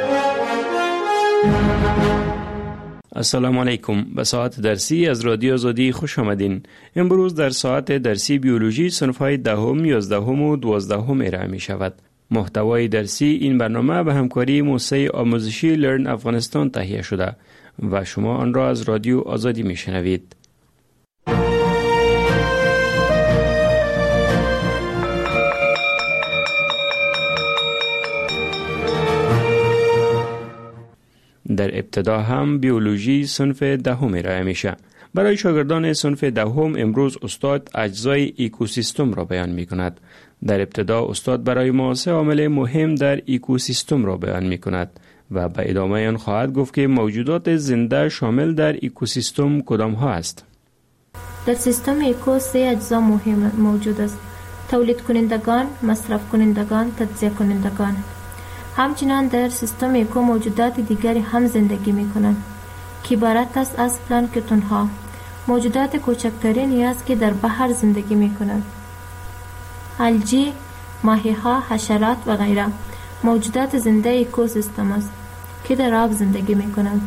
السلام علیکم. به ساعت درسی از رادیو آزادی خوش آمدین. امروز در ساعت درسی بیولوژی صنف‌های دهم، یازدهم و دوازدهم ارائه می شود. محتوای درسی این برنامه به همکاری موسسه آموزشی لرن افغانستان تهیه شده و شما آن را از رادیو آزادی می شنوید. در ابتدا هم بیولوژی صنف دهم ارائه میشه. برای شاگردان صنف دهم امروز استاد اجزای اکوسیستم را بیان می کند. در ابتدا استاد برای ما سه عامل مهم در اکوسیستم را بیان می کند و به ادامه آن خواهد گفت که موجودات زنده شامل در اکوسیستم کدام ها است. در سیستم اکو سه اجزا مهم موجود است: تولید کنندگان، مصرف کنندگان، تجزیه کنندگان. همچنان در سیستم اکو موجودات دیگری هم زندگی می کنند که عبارت است از پلانکتون ها، موجودات کوچکترینی است که در بحر زندگی می کنند. الژی، ماهی ها، حشرات و غیره موجودات زنده اکوسیستم است که در آب زندگی می کنند.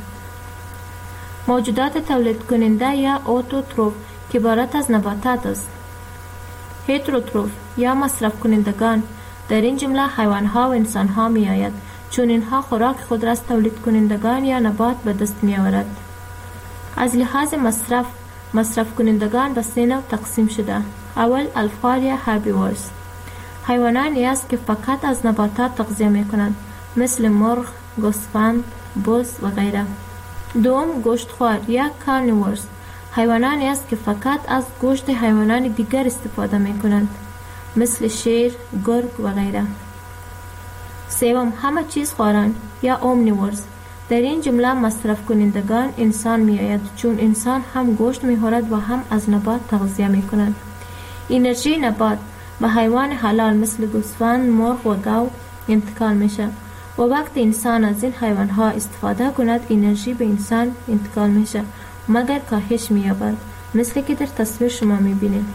موجودات تولید کننده یا اوتوتروف که عبارت از نباتات است. هتروتروف یا مصرف کنندگان در این جمله حیوان ها و انسان ها می آید، چون اینها خوراک خود را از تولید کنندگان یا نبات به دست می آورد. از لحاظ مصرف، مصرف کنندگان به سه نوع تقسیم شده. اول الفار یا هربیورز، حیوانانی است که فقط از نباتات تغذیه می کنند، مثل مرغ، گوسفند، بز و غیره. دوم گوشتخوار یا کارنیورز، حیوانانی است که فقط از گوشت حیوانات دیگر استفاده می کنند، مثل شیر، گرگ و غیره. سوم همه چیز خواران یا اومنیورز، در این جمله مصرف کنندگان انسان می آید، چون انسان هم گوشت می خورد و هم از نبات تغذیه می کند. انرژی نبات به حیوان حلال مثل گوسفند، مرغ و گاو انتقال می شود و وقتی انسان از این حیوان ها استفاده کند انرژی به انسان انتقال می شود مگر کاهش می یابد، مثل که در تصویر شما می بینید.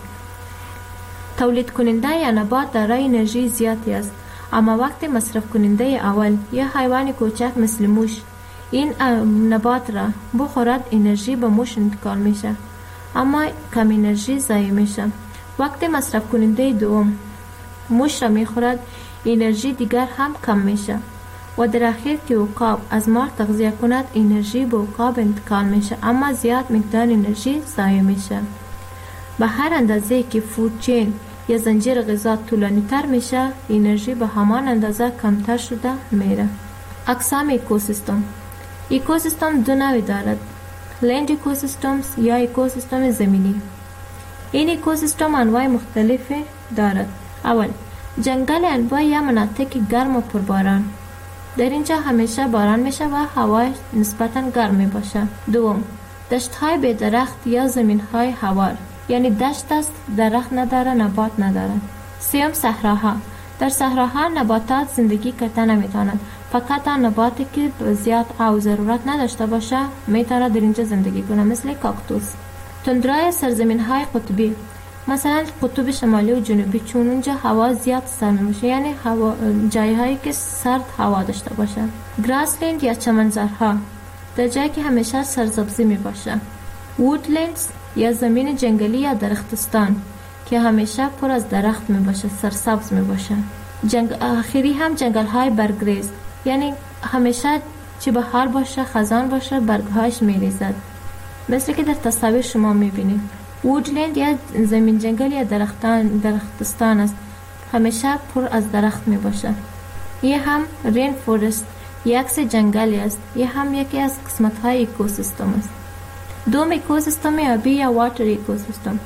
تولید کننده یا نبات دارای انرژی زیادی است، اما وقتی مصرف کننده اول یا حیوان کوچک مثل موش این نبات را بخورد انرژی به موش انتقال میشه، اما کم انرژی ضایع میشه. وقتی مصرف کننده دوم موش را میخورد انرژی دیگر هم کم میشه و در اخیر که عقاب از مار تغذیه کند انرژی به عقاب انتقال میشه، اما زیاد مقدار انرژی ضایع میشه. به هر اندازه که فود چین یا زنجیر غذا طولانی تر میشه انرژی به همان اندازه کمتر شده میره. اقسام اکوسیستم. اکوسیستم دو نوع دارد: لند اکوسیستمز یا اکوسیستم زمینی. این اکوسیستم انواع مختلفی دارد. اول جنگل انواع یا مناطق گرم و پرباران، در اینجا همیشه باران میشه و هوا نسبتاً گرم می باشه. دوم دشت های بی درخت یا زمین های هوار، یعنی دشت است درخت نداره، نبات نداره. سوم صحراها، در صحراها نباتات زندگی کرده نمیتونند، فقط آن نباتی که زیاد آب ضرورت نداشته باشه میتونه در اینجا زندگی کنه، مثل کاکتوس. تندرای سرزمین های قطبی، مثلا قطب شمالی و جنوبی، چون اونجا هوا زیاد سرد میشه، یعنی هوا جایی هایی که سرد هوا داشته باشه. گراسلند یا چمنزارها، در جایی که همیشه سرسبزی می باشه. وودلندز یا زمین جنگلی یا درختستان که همیشه پر از درخت می باشه، سرسبز می باشه. جنگ آخری هم جنگل های برگریز، یعنی همیشه چه بهار باشه خزان باشه برگهاش می ریزد، مثل که در تصاویر شما می بینید. وودلند یا زمین جنگل یا درختان درختستان است، همیشه پر از درخت می باشه. یه هم رین فورست یک سه جنگلی است، یه هم یکی از قسمت های اکوسیستم است. دوم اکوسیستم آبی یا واتر اکوسیستم،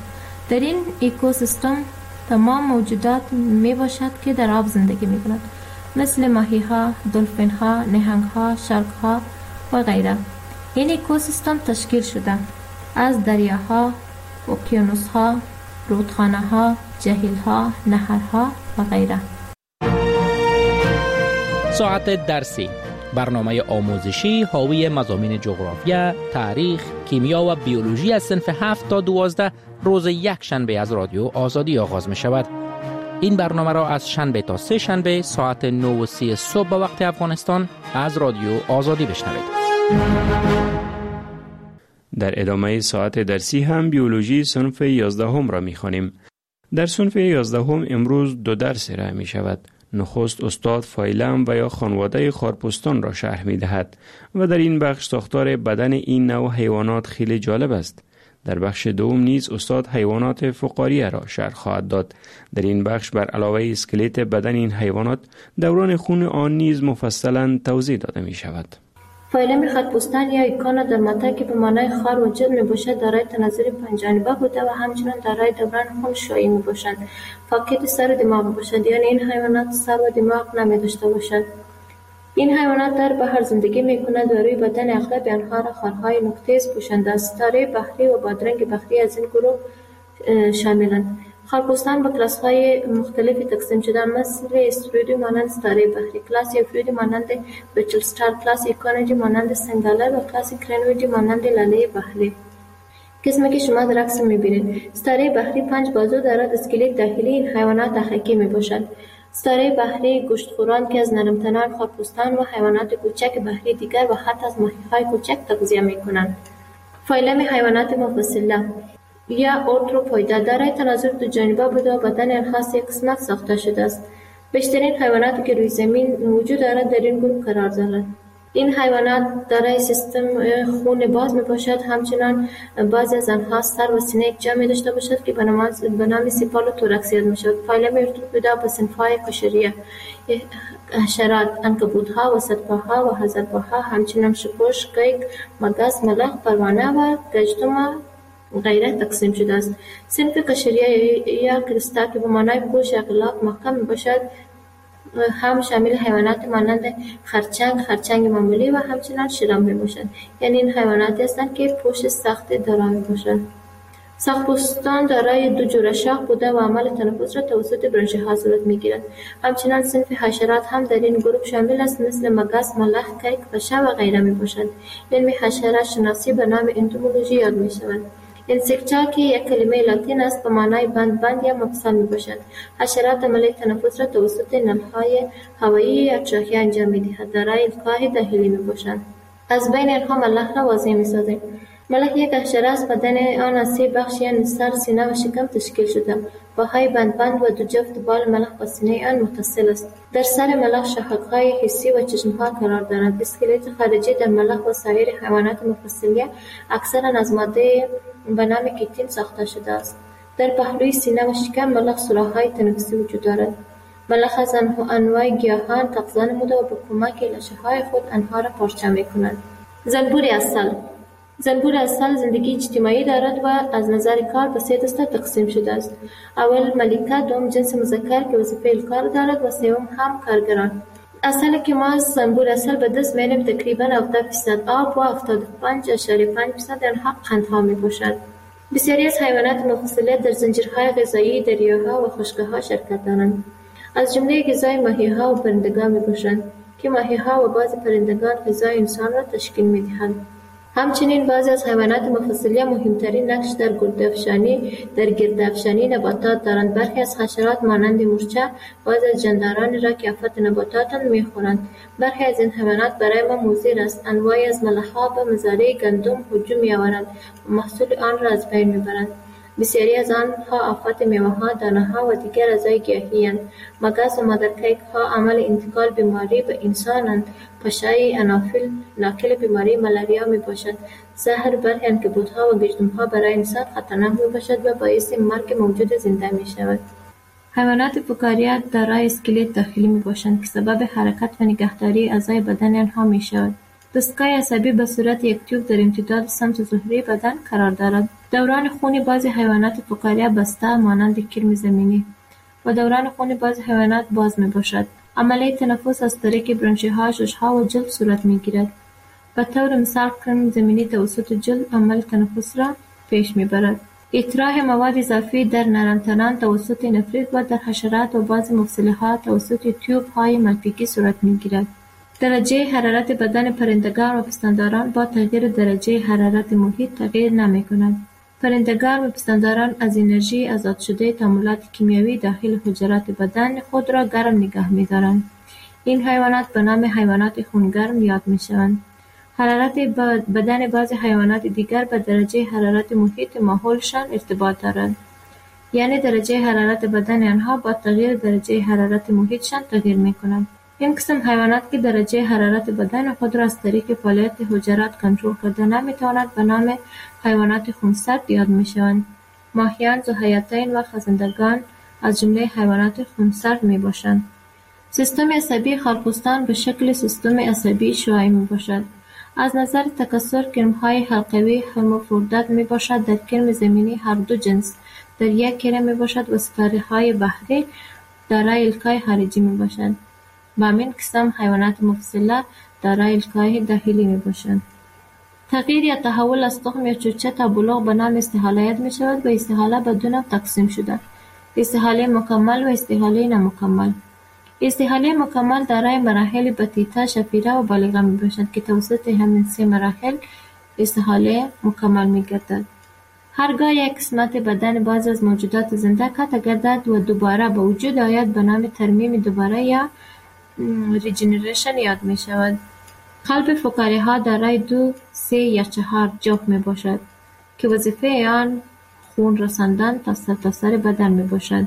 در این اکوسیستم تمام موجودات می باشد که در آب زندگی می کند، مثل ماهی ها، دلفین ها، نهنگ ها، شارک ها و غیره. این اکوسیستم تشکیل شده از دریاها، اقیانوس ها، رودخانه ها، جهیل ها، نهرها و غیره. ساعت درسی، برنامه آموزشی حاوی مضامین جغرافیا، تاریخ، کیمیا و بیولوژی از صنف هفت تا دوازده روز یک شنبه از رادیو آزادی آغاز می شود. این برنامه را از شنبه تا سه شنبه ساعت نه و سی صبح به وقت افغانستان از رادیو آزادی بشنوید. در ادامه ساعت درسی هم بیولوژی صنف یازدهم را می خوانیم. در صنف یازدهم امروز دو درس ارائه می شود. نخست استاد فایلم و یا خانواده خارپستان را شرح می دهد و در این بخش ساختار بدن این نوع حیوانات خیلی جالب است. در بخش دوم نیز استاد حیوانات فقاریه را شرح خواهد داد. در این بخش بر علاوه اسکلت بدن این حیوانات دوران خون آن نیز مفصلا توضیح داده می شود. فایلم خارپستان یا ایکانا در مته که به معنای خار و جلد می باشد دارای تناظر پنجانبه بوده و همچنان دارای دوران خون شایی می باشد. فقط سر و دماغ باشد، یعنی این حیوانات سر و دماغ نمی داشته باشد. این حیوانات در بحر زندگی می کند و روی بدن اغلب آنها را خارهای نقطه‌ای پوشانده است. ستاره بحری و بادرنگ بحری از این گروه شاملند. خارپستان به کلاس های مختلفی تقسیم شده، مثل استرودی مانند ستاره بحری، کلاس افرودی مانند بچل ستار، کلاس ایکانوجی مانند سنگالر و کلاس کرنوجی مانند لاله بحری. قسمی که شما در عکس می‌بینید، ستاره بحری پنج بازو دارد. اسکلت داخلی این حیوانات اخکی میباشد. ستاره بحری گوشتخوران که از نرمتنان، خارپستان و حیوانات کوچک بحری دیگر و حتی از ماهی‌های کوچک تغذیه می‌کنند. فایلم حیوانات مفصله یا ارتروپویدا دارای تناظر دو جانبه بوده و بدن آنها سه قسمت ساخته شده است. بیشترین حیواناتی که روی زمین وجود دارد در این گروه قرار دارند. این حیوانات دارای سیستم خون باز می باشد. همچنان بعضی از آنها سر و سینه یک جا می داشته باشد که به نام سیپال و توراکس یاد می شود. فایلم ارتروپویدا به صنف‌های کشریه، حشرات، عنکبوت‌ها، وسطپاها و هزارپاها، همچنان شپش، قیق، مگس، ملخ، پروانه و گژدم غیره تقسیم شده است. صنف قشریه یا کرستا که به معنای پوش اغلاق محکم می باشد هم شامل حیوانات مانند خرچنگ، خرچنگ معمولی و همچنان شرام می باشد. یعنی این حیواناتی هستند که پوش سخت دارا می باشد. ساق‌پوستان دارای دو جوره شاخ بوده و عمل تنفس را توسط برانشی ها صورت می گیرد. همچنان صنف حشرات هم در این گروه شامل است، مثل مگس، ملخ، کیک، پشه و غیره می باشد. علم حشرات شناسی به نام انتومولوژی یاد می شود. انسکتا که یک کلمه لاتین است به معنای بند بند یا مفصل می باشد. حشرات عمل تنفس را توسط نلهای هوایی یا تراخیه انجام می دهد. دارای القاح داخلی می باشند. از بین آنها ملخ را واضح می سازیم. ملخ یک حشره است. بدن آن از سه بخش یعنی سر، سینه و شکم تشکیل شده. پاهای بند بند و دو جفت بال ملخ با سینه آن متصل است. در سر ملخ شاخک‌های حسی و چشم‌ها قرار دارند. اسکلت خارجی در ملخ و سایر حیوانات مفصلیه اکثرا از ماده به نام کیتین ساخته شده است. در پهلوی سینه و شکم ملخ سوراخ‌های تنفسی وجود دارد. ملخ از انواع گیاهان تغذیه نموده و به کمک لاشه‌های خود آنها را پارچه می‌کند. زنبور عسل زنبور عسل زندگی اجتماعی دارد و از نظر کار به سه دسته تقسیم شده است. اول ملکه، دوم جنس مذکر که وظیفه الکار دارد و سوم هم کارگران. عسل که ما از زنبور عسل به دست می‌آوریم تقریباً هفتاد درصد آب و هفتاد و پنج اشاریه پنج درصد آنها قندها می‌باشد. بسیاری از حیوانات مفصله در زنجیرهای غذایی دریاها و خشک‌ها شرکت دارند. از جمله غذای ماهی‌ها و پرندگان می‌باشند که ماهی‌ها و بعضی پرندگان غذای انسان را تشکیل می‌دهند. همچنین بعضی از حیوانات مفصلیه مهمترین نقش در گردافشانی در گردافشانی نباتات دارند. برخی از حشرات مانند مورچه بعضی از جاندارانی را که آفت نباتات می‌خورند. برخی از این حیوانات برای ما مضر است. انواعی از ملخ‌ها به مزارع گندم هجوم می‌آورند و محصول آن را از بین می‌برند. بسیاری از آنها آفت میوه‌ها، دانه‌ها و دیگر اعضای گیاهی‌اند. مگس و مادرکیک‌ها عامل انتقال بیماری به انسانند. پشه انافیل ناقل بیماری ملاریا میباشد. زهر برخی عنکبوت‌ها و گژدم‌ها برای انسان خطرناک میباشد و باعث مرگ موجود زنده میشود. حیوانات فقاریه دارای اسکلت داخلی میباشند که سبب حرکت و نگهداری اعضای بدن آنها میشود. دستگاه عصبی به صورت یک تیوب در امتداد سمت ظهری بدن قرار دارد. دوران خون بعضی حیوانات فقاریه بسته مانند کرم زمینی و دوران خون بعضی حیوانات باز می باشد. عملیه تنفس از طریق برانشی ها، شش ها و جلد صورت می گیرد. به طور مثال کرم زمینی توسط جلد عمل تنفس را پیش می برد. اطراح مواد اضافی در نرمتنان توسط نفریت و در حشرات و بعضی مفصله ها توسط تیوب های ملفیکی صورت می گیرد. درجه حرارت بدن پرندگان و پستانداران با تغییر درجه حرارت محیط تغییر نمی کند. پرندگان و پستانداران از انرژی آزاد شده تعاملات کیمیایی داخل حجرات بدن خود را گرم نگاه می دارند. این حیوانات به نام حیوانات خونگرم یاد می شوند. حرارت بدن بعضی حیوانات دیگر به درجه حرارت محیط ماحولشان ارتباط دارد. یعنی درجه حرارت بدن آنها با تغییر درجه حرارت محیطشان تغییر می کند. این قسم حیوانات که درجه حرارت بدن خود را از طریق فعالیت حجرات کنترل کرده نمی تواند به نام حیوانات خونسرد یاد می شوند. ماهیان، ذوحیاتین و خزندگان از جمله حیوانات خونسرد می باشند. سیستم عصبی خرپوستان به شکل سیستم عصبی شعاعی می باشد. از نظر تکثر کرم‌های حلقوی هرمافرودیت می باشد. در کرم زمینی هر دو جنس در یک کره می باشد و ستاره‌های بحری دارای الکای خارجی می باشند. با همین قسم حیوانات مفصله دارای الکای داخلی می باشند. تغییر یا تحول از تخم یا چوچه تا بلوغ به نام استحاله یاد می شود و استحاله به دو نوع تقسیم شده: استحاله مکمل و استحاله نامکمل. استحاله مکمل دارای مراحل بطیطه، شفیره و بالغه می باشد که توسط همین سه مراحل استحاله مکمل می گردد. هرگاه یک قسمت بدن بعضی از موجودات زنده قطع گردد و دوباره به وجود آید به نام ترمیم دوباره یا ریجنریشن یاد می شود. قلب فقاریه ها دارای دو، سه یا چهار جوف می باشد که وظیفه آن خون رساندن تا سرتاسر بدن می باشد.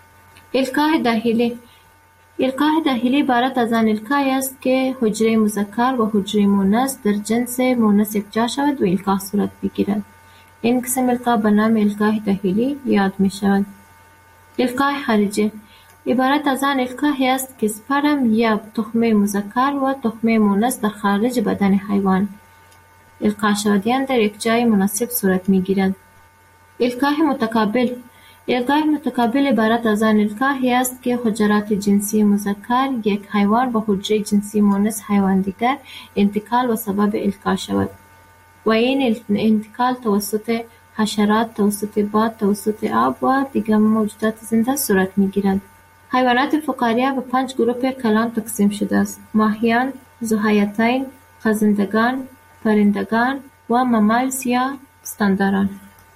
الکای داخلی. الکای داخلی عبارت از آن الکای است که حجره مذکر و حجره مؤنث در جنس مؤنث یکجا شود و الکا صورت بگیرد. این قسم الکا به نام الکای داخلی یاد می شود. الکای خارجی عبارت از آن الکای است که سپرم یا تخمه مذکر و تخمه مؤنث در خارج بدن حیوان القا شدیان در یک جای مناسب صورت می گیرد. الکای متقابل. الکای متقابل عبارت از آن الکای است که حجرات جنسی مذکر یک حیوان با حجره جنسی مؤنث حیوان دیگر انتقال و سبب الکا شود و این انتقال توسط حشرات، توسط باد، توسط آب و دیگر موجودات زنده صورت می گیرد. حیوانات فقاریه به پنج گروه کلان تقسیم شده است: ماهیان، ذوحیاتین، خزندگان، پرندگان و ممالس یا پستانداران.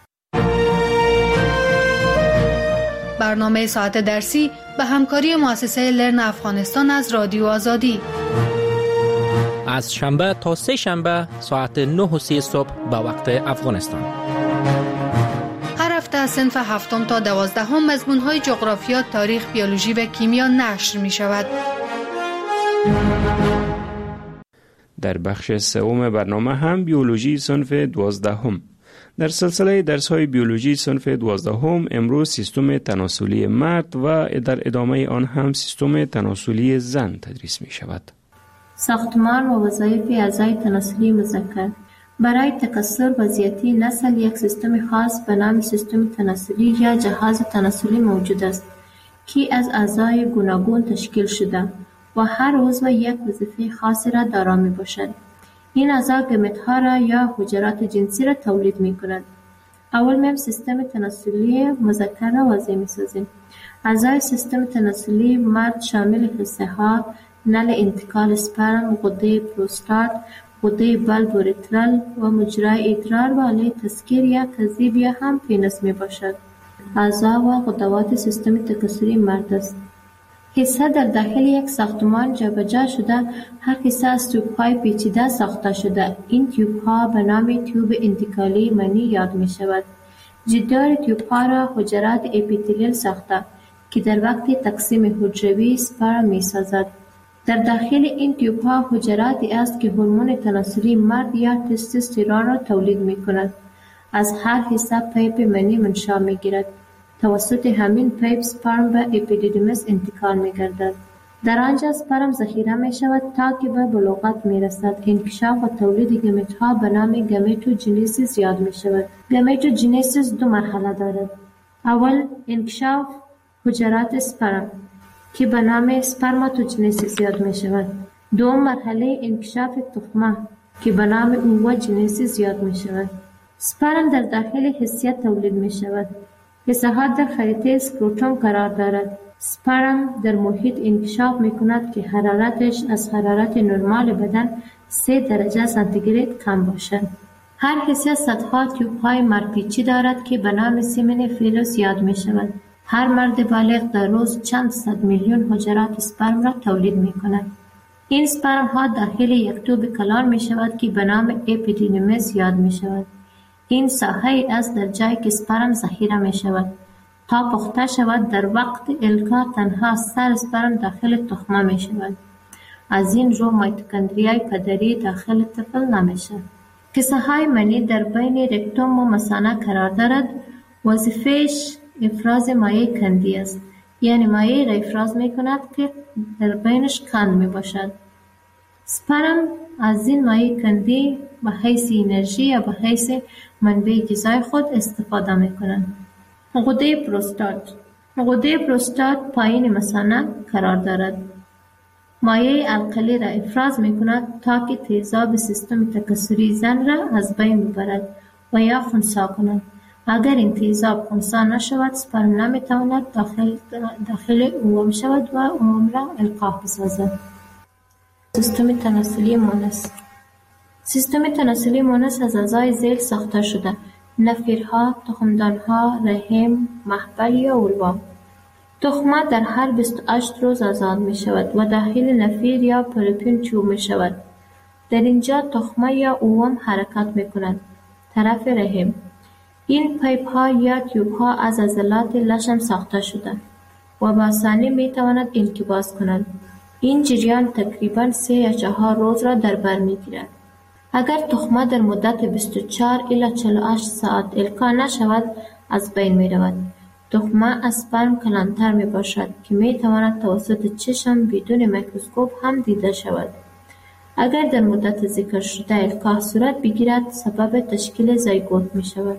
برنامه ساعت درسی به همکاری مؤسسه لرن افغانستان از رادیو آزادی از شنبه تا سه شنبه ساعت نه و سی صبح به وقت افغانستان. هر هفته از صنف هفتم تا دوازدهم مضمون‌های جغرافیا، تاریخ، بیولوژی و کیمیا نشر می شود. در بخش سوم برنامه هم بیولوژی صنف دوازدهم. در سلسله درس‌های بیولوژی صنف دوازدهم امروز سیستم تناسلی مرد و در ادامه آن هم سیستم تناسلی زن تدریس می شود. ساختمان و وظایف اعضای تناسلی مذکر. برای تکثر و زیاتی نسل یک سیستم خاص به نام سیستم تناسلی یا جهاز تناسلی موجود است که از اعضای گوناگون تشکیل شده و هر عضو یک وظیفه خاصی را دارا می باشد. این اعضا گمت‌ها را یا حجرات جنسی را تولید می کند. اول میم سیستم تناسلی مذکر را واضح می سازیم. اعضای سیستم تناسلی مرد شامل حصه ها، نل انتقال اسپرم، غده پروستات، غده بلب اوریترال و مجرای ادرار و آله تسکیر یا کذیب یا هم پینس می باشد. اعضا و غدوات سیستم تکثری مرد است. حصه در داخل یک ساختمان جابجا شده، هر حصه از تیوب‌های پیچیده ساخته شده. این تیوب‌ها به نام تیوب انتقالی منی یاد می شود. جدار تیوب‌ها را حجرات اپیتلیل ساخته که در وقت تقسیم حجروی سپرم می سازد. در داخل این تیوب‌ها حجراتی است که هورمون تناسلی مرد یا تستوسترون را تولید می کند. از هر حصه پیپ منی منشأ می گیرد. توسط همین پیپ سپرم به اپیدیدیمس انتقال می گردد. در آنجا سپرم ذخیره می شود تا که به بلوغت می رسد. انکشاف و تولید گمیت ها به نام گمیتوجنیسیس یاد می شود. گمیتوجنیسیس دو مرحله دارد. اول انکشاف حجرات سپرم که به نام سپرماتوجنیسیس یاد می شود. دوم مرحله انکشاف تخمه که به نام اووجنیسیس یاد می شود. سپرم در داخل حسیه تولید می شود. حسه ها در خریطه اسکروتوم قرار دارد. سپرم در محیط انکشاف می کند که حرارتش از حرارت نرمال بدن سه درجه سانتیگراد کم باشد. هر حسیه صدها تیوب های مرپیچی دارد که به نام سیمنیفیلوس یاد می شود. هر مرد بالغ در روز چند صد میلیون حجرات سپرم را تولید می کند. این سپرم ها داخل یک توب کلان می شود که به نام اپیدیدیمس یاد می شود. این ساحه است در جایی که سپرم ذخیره می شود. تا پخته شود در وقت القا تنها سر سپرم داخل تخمه می شود. از این رو میتوکندریای پدری داخل طفل نمی شود. کیسه های منی در بین رکتوم و مثانه قرار دارد. وظیفهش افراز مایع کندی است. یعنی مایع را افراز می کند که در بینش کند می باشد. سپرم از این مایع کندی به حیث انرژی یا به حیث منبع غذای خود استفاده می کنند. غده پروستات غده پروستات پایین مثانه قرار دارد. مایع القلی را افراز می کند تا که تیزاب سیستم تکثری زن را از بین ببرد و یا خنثی کند. اگر این تیزاب خنثی نشود سپرم نمی تواند داخل, داخل اوم شود و اوم را القاح بسازد. سیستم تناسلی مونس سیستم تناسلی مونس از اعضای ذیل ساخته شده. نفیرها، تخمدانها، رحم، محبل یا اولوا. تخمه در هر بیست و هشت روز آزاد می شود و داخل نفیر یا پروپین چوب می شود. در اینجا تخمه یا اوم حرکت می کند. طرف رحم. این پیپ ها یا تیوب ها از عضلات لشم ساخته شده و با آسانی می تواند انقباض کند. این جریان تقریباً سه یا چهار روز را در بر می گیرد. اگر تخمه در مدت بیست و چهار الی چهل و هشت ساعت القا نشود از بین می رود. تخمه از سپرم کلانتر می باشد که می تواند توسط چشم بدون میکروسکوپ هم دیده شود. اگر در مدت ذکر شده القا صورت بگیرد سبب تشکیل زایگوت می شود.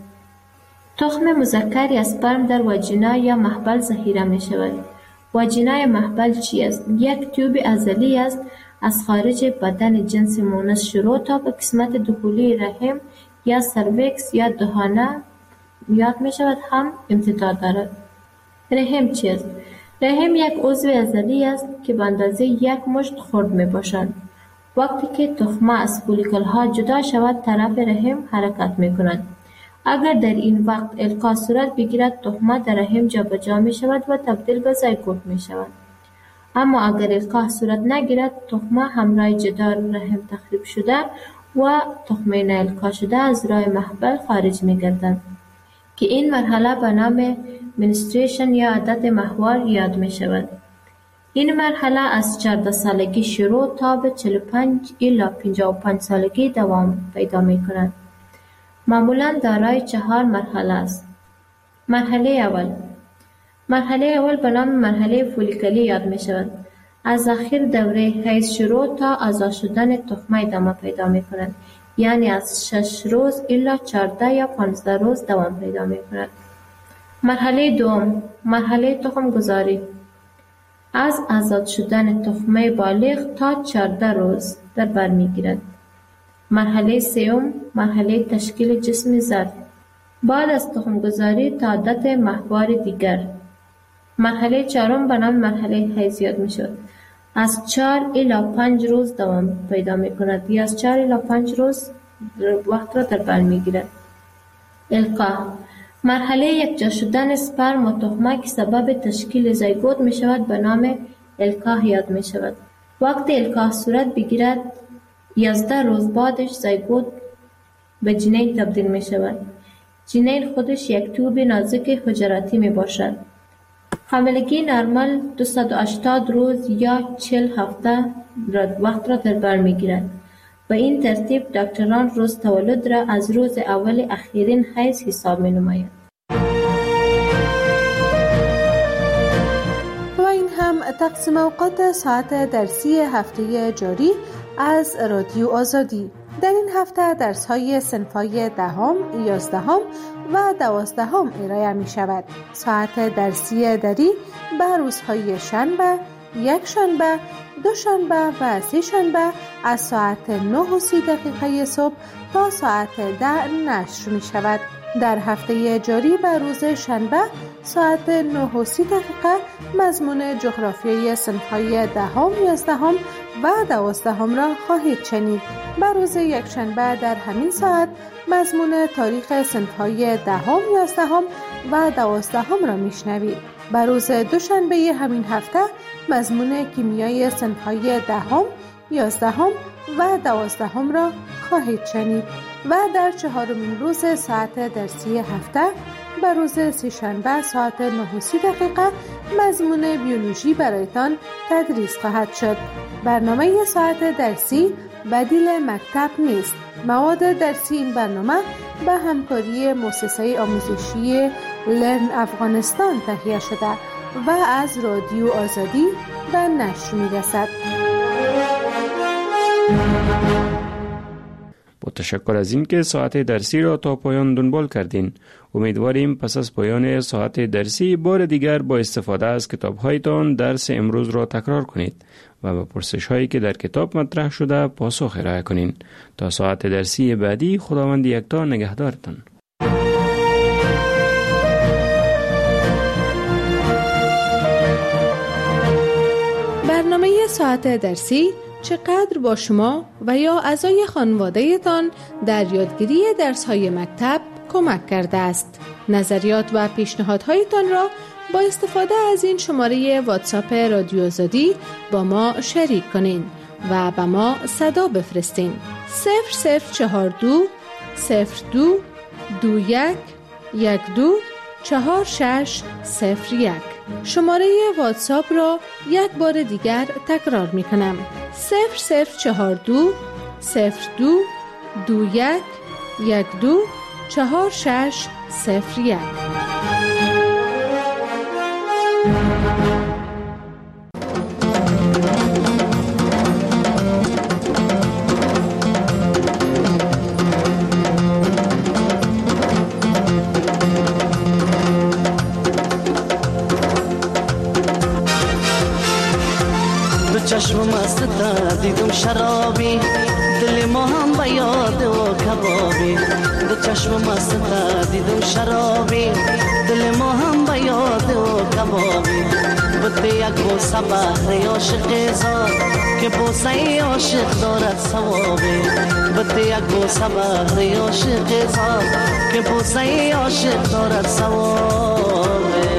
تخم مذکر یا سپرم در واژینا یا محبل ذخیره می شود. واژینا یا محبل چی است؟ یک تیوب عضلی است از خارج بدن جنس مونس شروع تا به قسمت داخلی رحم یا سرویکس یا دهانه یاد می شود هم امتداد دارد. رحم چی است؟ رحم یک عضو عضلی است که به اندازه یک مشت خرد می باشد. وقتی که تخمه از فولیکل ها جدا شود طرف رحم حرکت می کند. اگر در این وقت القا صورت بگیرد تخمه در رحم جابجا می شود و تبدیل به زایگوت می شود. اما اگر القا صورت نگیرد تخمه همراه جدار رحم تخریب شده و تخمه نالقا شده از راه محبل خارج می گردد که این مرحله به نام منستریشن یا عادت ماهوار یاد می شود. این مرحله از چهارده سالگی شروع تا به چهل و پنج الی پنجاه و پنج سالگی دوام پیدا می کند. معمولاً دارای چهار مرحله است. مرحله اول مرحله اول به نام مرحله فولیکلی یاد می شود. از آخر دوره حیض شروع تا آزاد شدن تخمه ادامه پیدا می کند. یعنی از شش روز الی چهارده یا پانزده روز دوام پیدا می کند. مرحله دوم مرحله تخم گذاری از آزاد شدن تخمه بالغ تا چهارده روز در بر می گیرد. مرحله سوم مرحله تشکیل جسم زرد بعد از تخم گذاری تا عادت ماهوار دیگر. مرحله چهارم به نام مرحله حیض یاد می شود. از چهار الی پنج روز دوام پیدا می کند یا از چهار الی پنج روز وقت را در بر می گیرد. القا مرحله یکجا شدن سپرم و تخمه که سبب تشکیل زایگوت می شود به نام القا یاد می شود. وقتی القا صورت بگیرد یازده روز بعدش زایگوت به جنین تبدیل می شود. جنین خودش یک توب نازک حجراتی می باشد. حاملگی نرمال دویست و هشتاد روز یا چهل هفته وقت را در بر می گیرد. به این ترتیب دکتران روز تولد را از روز اول اخیرین حیض حساب می نماید. و این هم تقسیم اوقات ساعت درسی هفته جاری از رادیو آزادی. در این هفته درس‌های صنف‌های دهم، یازدهم و دوازدهم ارائه می‌شود. ساعت درسی دری به روزهای شنبه، یک شنبه، دو شنبه و سه شنبه از ساعت نه و سی دقیقه صبح تا ساعت ده نشر می‌شود. در هفته جاری به روز شنبه ساعت نه و سی دقیقه مضمون جغرافیای صنف‌های دهم، یازدهم و دوازدهم را خواهید شنید. به روز یکشنبه در همین ساعت مضمون تاریخ صنف‌های دهم، یازدهم و دوازدهم را میشنوید. به روز دوشنبه همین هفته مضمون کیمیای صنف‌های دهم، یازدهم و دوازدهم را خواهید شنید و در چهارمین روز ساعت درسی هفته به روز سه‌شنبه ساعت نه و سی دقیقه مضمون بیولوژی برایتان تدریس خواهد شد. برنامه ساعت درسی بدیل مکتب نیست. مواد درسی این برنامه به همکاری مؤسسه آموزشی لرن افغانستان تهیه شده و از رادیو آزادی به نشر می‌رسد. با تشکر از این که ساعت درسی را تا پایان دنبال کردین. امیدواریم پس از پایان ساعت درسی بار دیگر با استفاده از کتاب‌هایتان درس امروز را تکرار کنید و به پرسش‌هایی که در کتاب مطرح شده پاسخ ارائه کنین. تا ساعت درسی بعدی خداوند یکتا نگهدارتان. برنامه ساعت درسی چقدر با شما و یا اعضای خانواده‌تان در یادگیری درس‌های مکتب کمک کرده است. نظریات و پیشنهادهایتان را با استفاده از این شماره واتساپ رادیو آزادی با ما شریک کنین و به ما صدا بفرستین. صفر صفر چهار دو صفر دو دو یک یک دو چهار شش صفر یک. شماره واتساپ را یک بار دیگر تکرار می کنم. صفر صفر چهار دو صفر دو دو یک یک دو چهار شش صفر یک. چشم مست دیدم شرابی، دل ما هم به یاد و کبابی. دو چشم مست دیدم شرابی، دل ما هم به یاد و کبابی. بده یک بوسه بهر عاشق زار که بوسه عاشق دارد ثوابی. بده یک بوسه بهر عاشق زار که بوسه عاشق دارد ثوابی.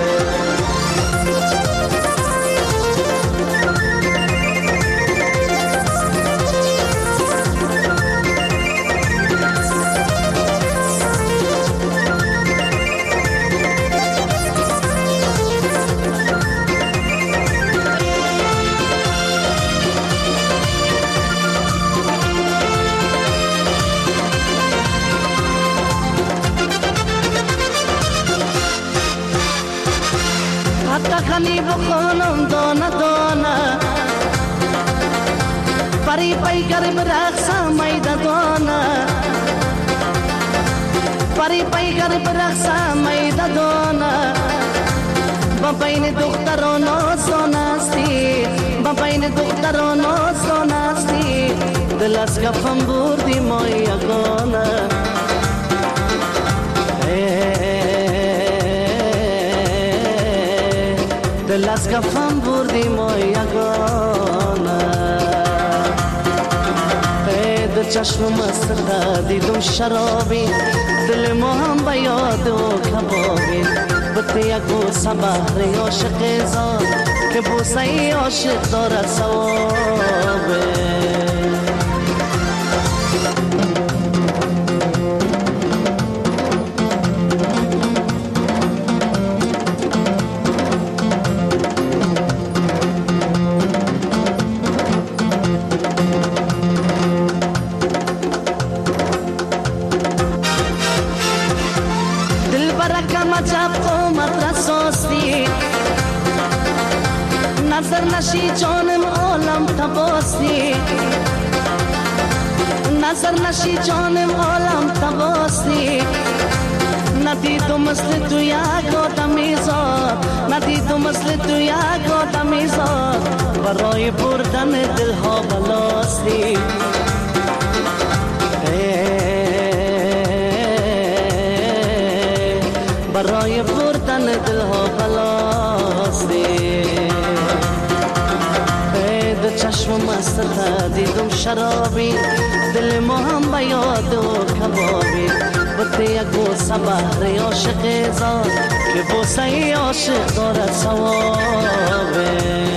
خانی بخونم دانه دانه پری پی گرم رقصم میده دانه پری پی گرم رقصم میده دانه با بین دختران آسان استی با بین دختران آسان استی دل از کفم بردی ما یگانه دل از کفم بردی ما یگانه دو چشم مست دیدم شرابی دل ما هم به یاد و کبابی بده یک بوسه بهر عاشق زار که بوسه عاشق دارد ثوابه. نظر نشی جانم عالم تباستی نظر نشی جانم عالم تباستی ندیدم مثل تو یک آدمی زاد ندیدم مثل تو یک آدمی زاد برای بردن دلها بلاستی برای بردن دلها بلاستی دو چشم مست دیدم شرابی دل ما هم به یاد و کبابی بوده یک بوسه بهر عاشق زاد که بوسه عاشق دارد ثوابه